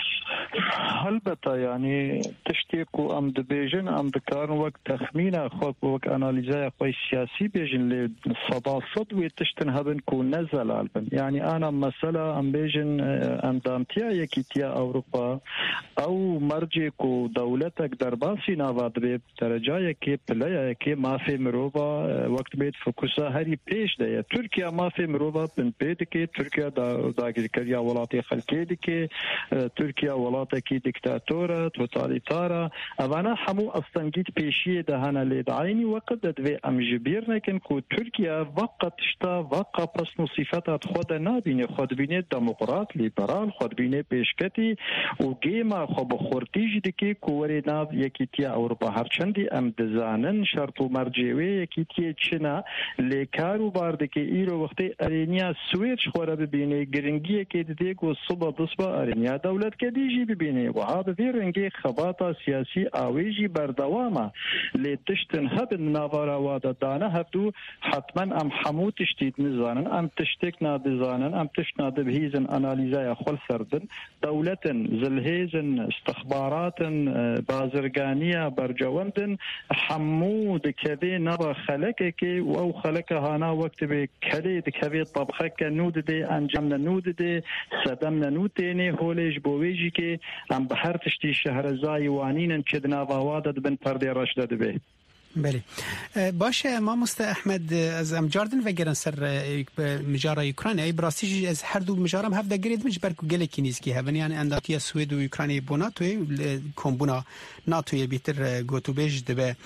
البته یعنی تشتیق و ام دبیجن ام دکارن وقت تخمین خود وقت انالیزای خود سیاسی بیجن لی صداصد و تشتن هبن کو نزل البن یعنی انا مثلا ام بیجن اندامتیا یکیتیا اروپا او مرجع کو دولتک در باسی نواد به درجه که پلیا که مافی مروبا وقت بیت فوکوسا هری پیش ده ترکیه مافی مروبا بن بیت که ترکیه داگرکریا ولاتی خلکی که ترکیه ولاتی که دیکتاتورا توتالیتارا اوانا همو اصلا گیت پیشی دهانا لیدعینی وقت دوی امجبیر نکن که ترکیه وقت شتا وقت پس نصیفتات خود نبینه خود بینه دموقراط لیبرال خود بینه پیشکتی و گیما خو بخورتیج دکی کوری ناو یکیتیا اروپا هرچندی ام دزانن شرط و مرجوی یکیتیا چنا لیکارو باردکی ایرو وقتی ارینیا سویچ خوره ببینه گرنگیه که دیگه گو صبح دصبح ارینیا دولت که دیجی ببینه و هذا في رنگی خباتا سیاسی آویجی بردوامه لیتشتن هبن نوارا وادا دانه هفتو حتما ام حمو تشتید نزانن ام تشتک نادزانن ام تشنا دبهیزن انالیزای خل سردن دولتن زلهیزن استخباراتن بازرگانیه برجواندن حمو دکوی نبا خلقه که و او خلقه هانا وقت به کلی دکوی طبخه که نود ده انجام نود ده صدم نود دینه هولیج بویجی که ام به هر تشتی شهر زایوانین چدنا وادد بن پرده رشد به. بله باشه ما مست احمد از ام جاردن و گرن سر مجارا اوکراین ای براستی از هر دو مجارم هفته گرید مش برکو گله کینیسکی هبن یعنی انداکی سوئد و اوکراین بوناتوی کومبونا ناتوی بیتر گوتوبیج دبه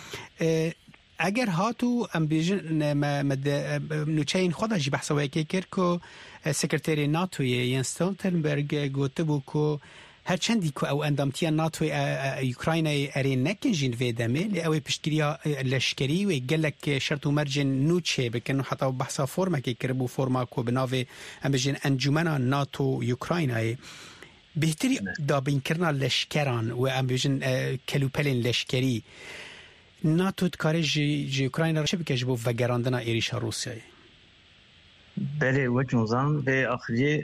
اگر هاتو ام بیژن نوچین خدا جی بحث وکی کرکو سکرتری ناتوی ین ستولتنبرگ گوتبو کو هرچندی که او اندامتیا ناتوی اوکراین ارین نکنجین ویدمه لی اوی پشتگیریا لشکری و گلک شرط و مرجن نوچه بکنو حتی بحثا فرما که کربو فرما کو بناوی ام بیژن انجمنا ناتو اوکراین بهتری دابین کرنا لشکران و ام بیژن کلوپلین لشکری ناتو کاری جی اوکراین را چه بکش بو وگراندنا ایریشا روسیای؟ بله وجنوزان به آخری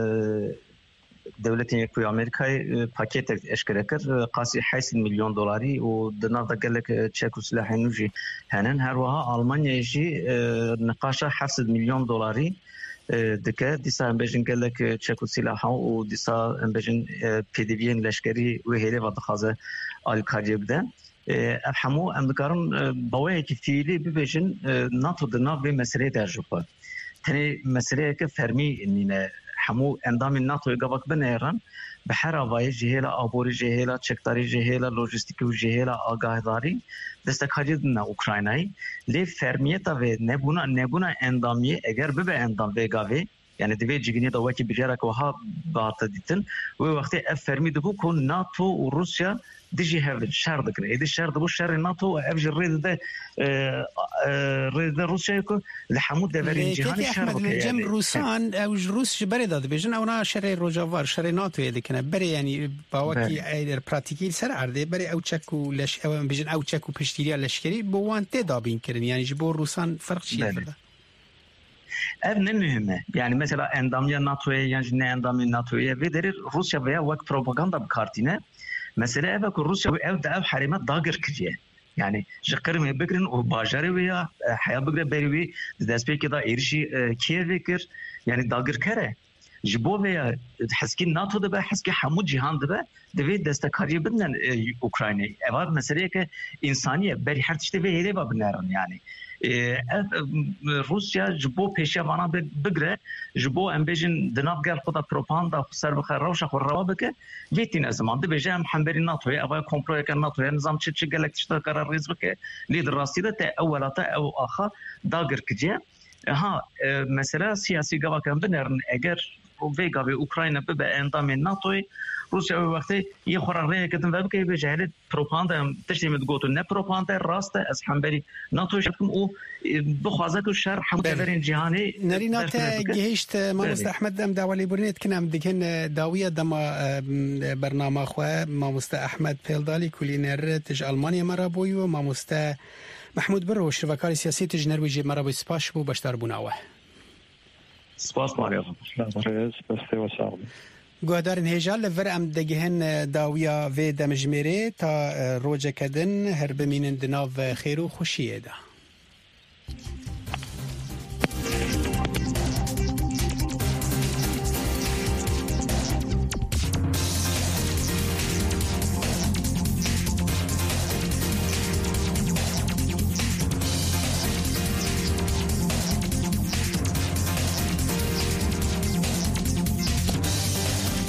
دولت یکوی آمریکای پاکت اشکره کرد قاسی 8 میلیون دلاری و دنار دقلک چک و سلاح نوجی هنن هر وها آلمانیا جی نقاش 700 میلیون دلاری دکه دیسا امبیجن گلک چک و سلاح و دیسا امبیجن پیدوین لشکری و هیله و دخازه آلکاریه بدن همو امدکارن باوی که فیلی ببیجن ناتو دنار به مسئله درجوبه تنی مسئله که فرمی نینه همو اندام ناتو گوک بنیرن به هر آوای جهیلا آبوری جهیلا چکداری جهیلا لوجستیکی و جهیلا آگاهداری دستکاری دن اوکراینایی لی فرمیتا و نبونا اندامی اگر به اندام وگاوی یعنی دوی جگینی دا وکی بجارک وها بارتا دیتن و وقتی اف فرمی دبو که ناتو و روسیا دیجی هفت شهر دکره ایدی شهر دبو شهر ناتو و افجر رید ده روسیا که لحمود دورین جهانی شهر دکره جم روسان او روس جبری داد بیجن اونا شهر روجاوار شهر ناتو یه دکنه بری یعنی باوکی ایدر پراتیکیل سر عرده بری او چکو لش او بیجن او چکو پشتیریا لشکری بوانته دابین کرن یعنی جبو روسان فرق چیه فرده؟ ev ne mühime. Yani mesela endamya NATO'ya yani ne endamya NATO'ya ve derir Rusya veya vak propaganda bir kartine. Mesela ev ki Rusya ev de ev harime dağır kiriye. Yani şıkkırım bekrin o bajarı veya haya bekre berivi despeki da erişi Kiev'e kir yani dağır kere. Jibo veya haski NATO'da be haski hamu cihan'da be devi destekariye binen Ukrayna. Ev mesela ki insaniye beri her tişte ve hele var binaran yani. روسیا جبو پیشوانا بگره جبو امبیجن دناب گل خدا پروپاگاندا سر بخیر روش خو روابکه ویتین زمان ده بجام حنبری ناتو او کمپلوی کن ناتو نظام چه گلکتش قرار ریز بکه لید راستی ده اولاتا او آخا داگر کجه ها مثلا سیاسی گوا کن بنرن اگر ویگا به اوکراین به اندام ناتو روسیا وقتی یه خورره کردن و بگه به جهت پروپاگاندا تشتیم گوتو نه پروپاگاندا راسته از حنبری ناتو شکم او بخوازه که شر حمله جهانی نرینات گهشت مامست احمد دم داولی برنیت کنم دیگه داویه دم برنامه خو مامست احمد پیلدالی کلینر تج آلمانیا مرابوی و مامست محمود برو شرکای سیاسی تج نروژی مرابوی سپاس بو باشتر بوناوه سپاس ماریا سپاس و سلام گوهدارن هجال لور ام دگهن داویا و دمجمیره تا روجه کدن هر بمینن دناو خیرو خوشیه ده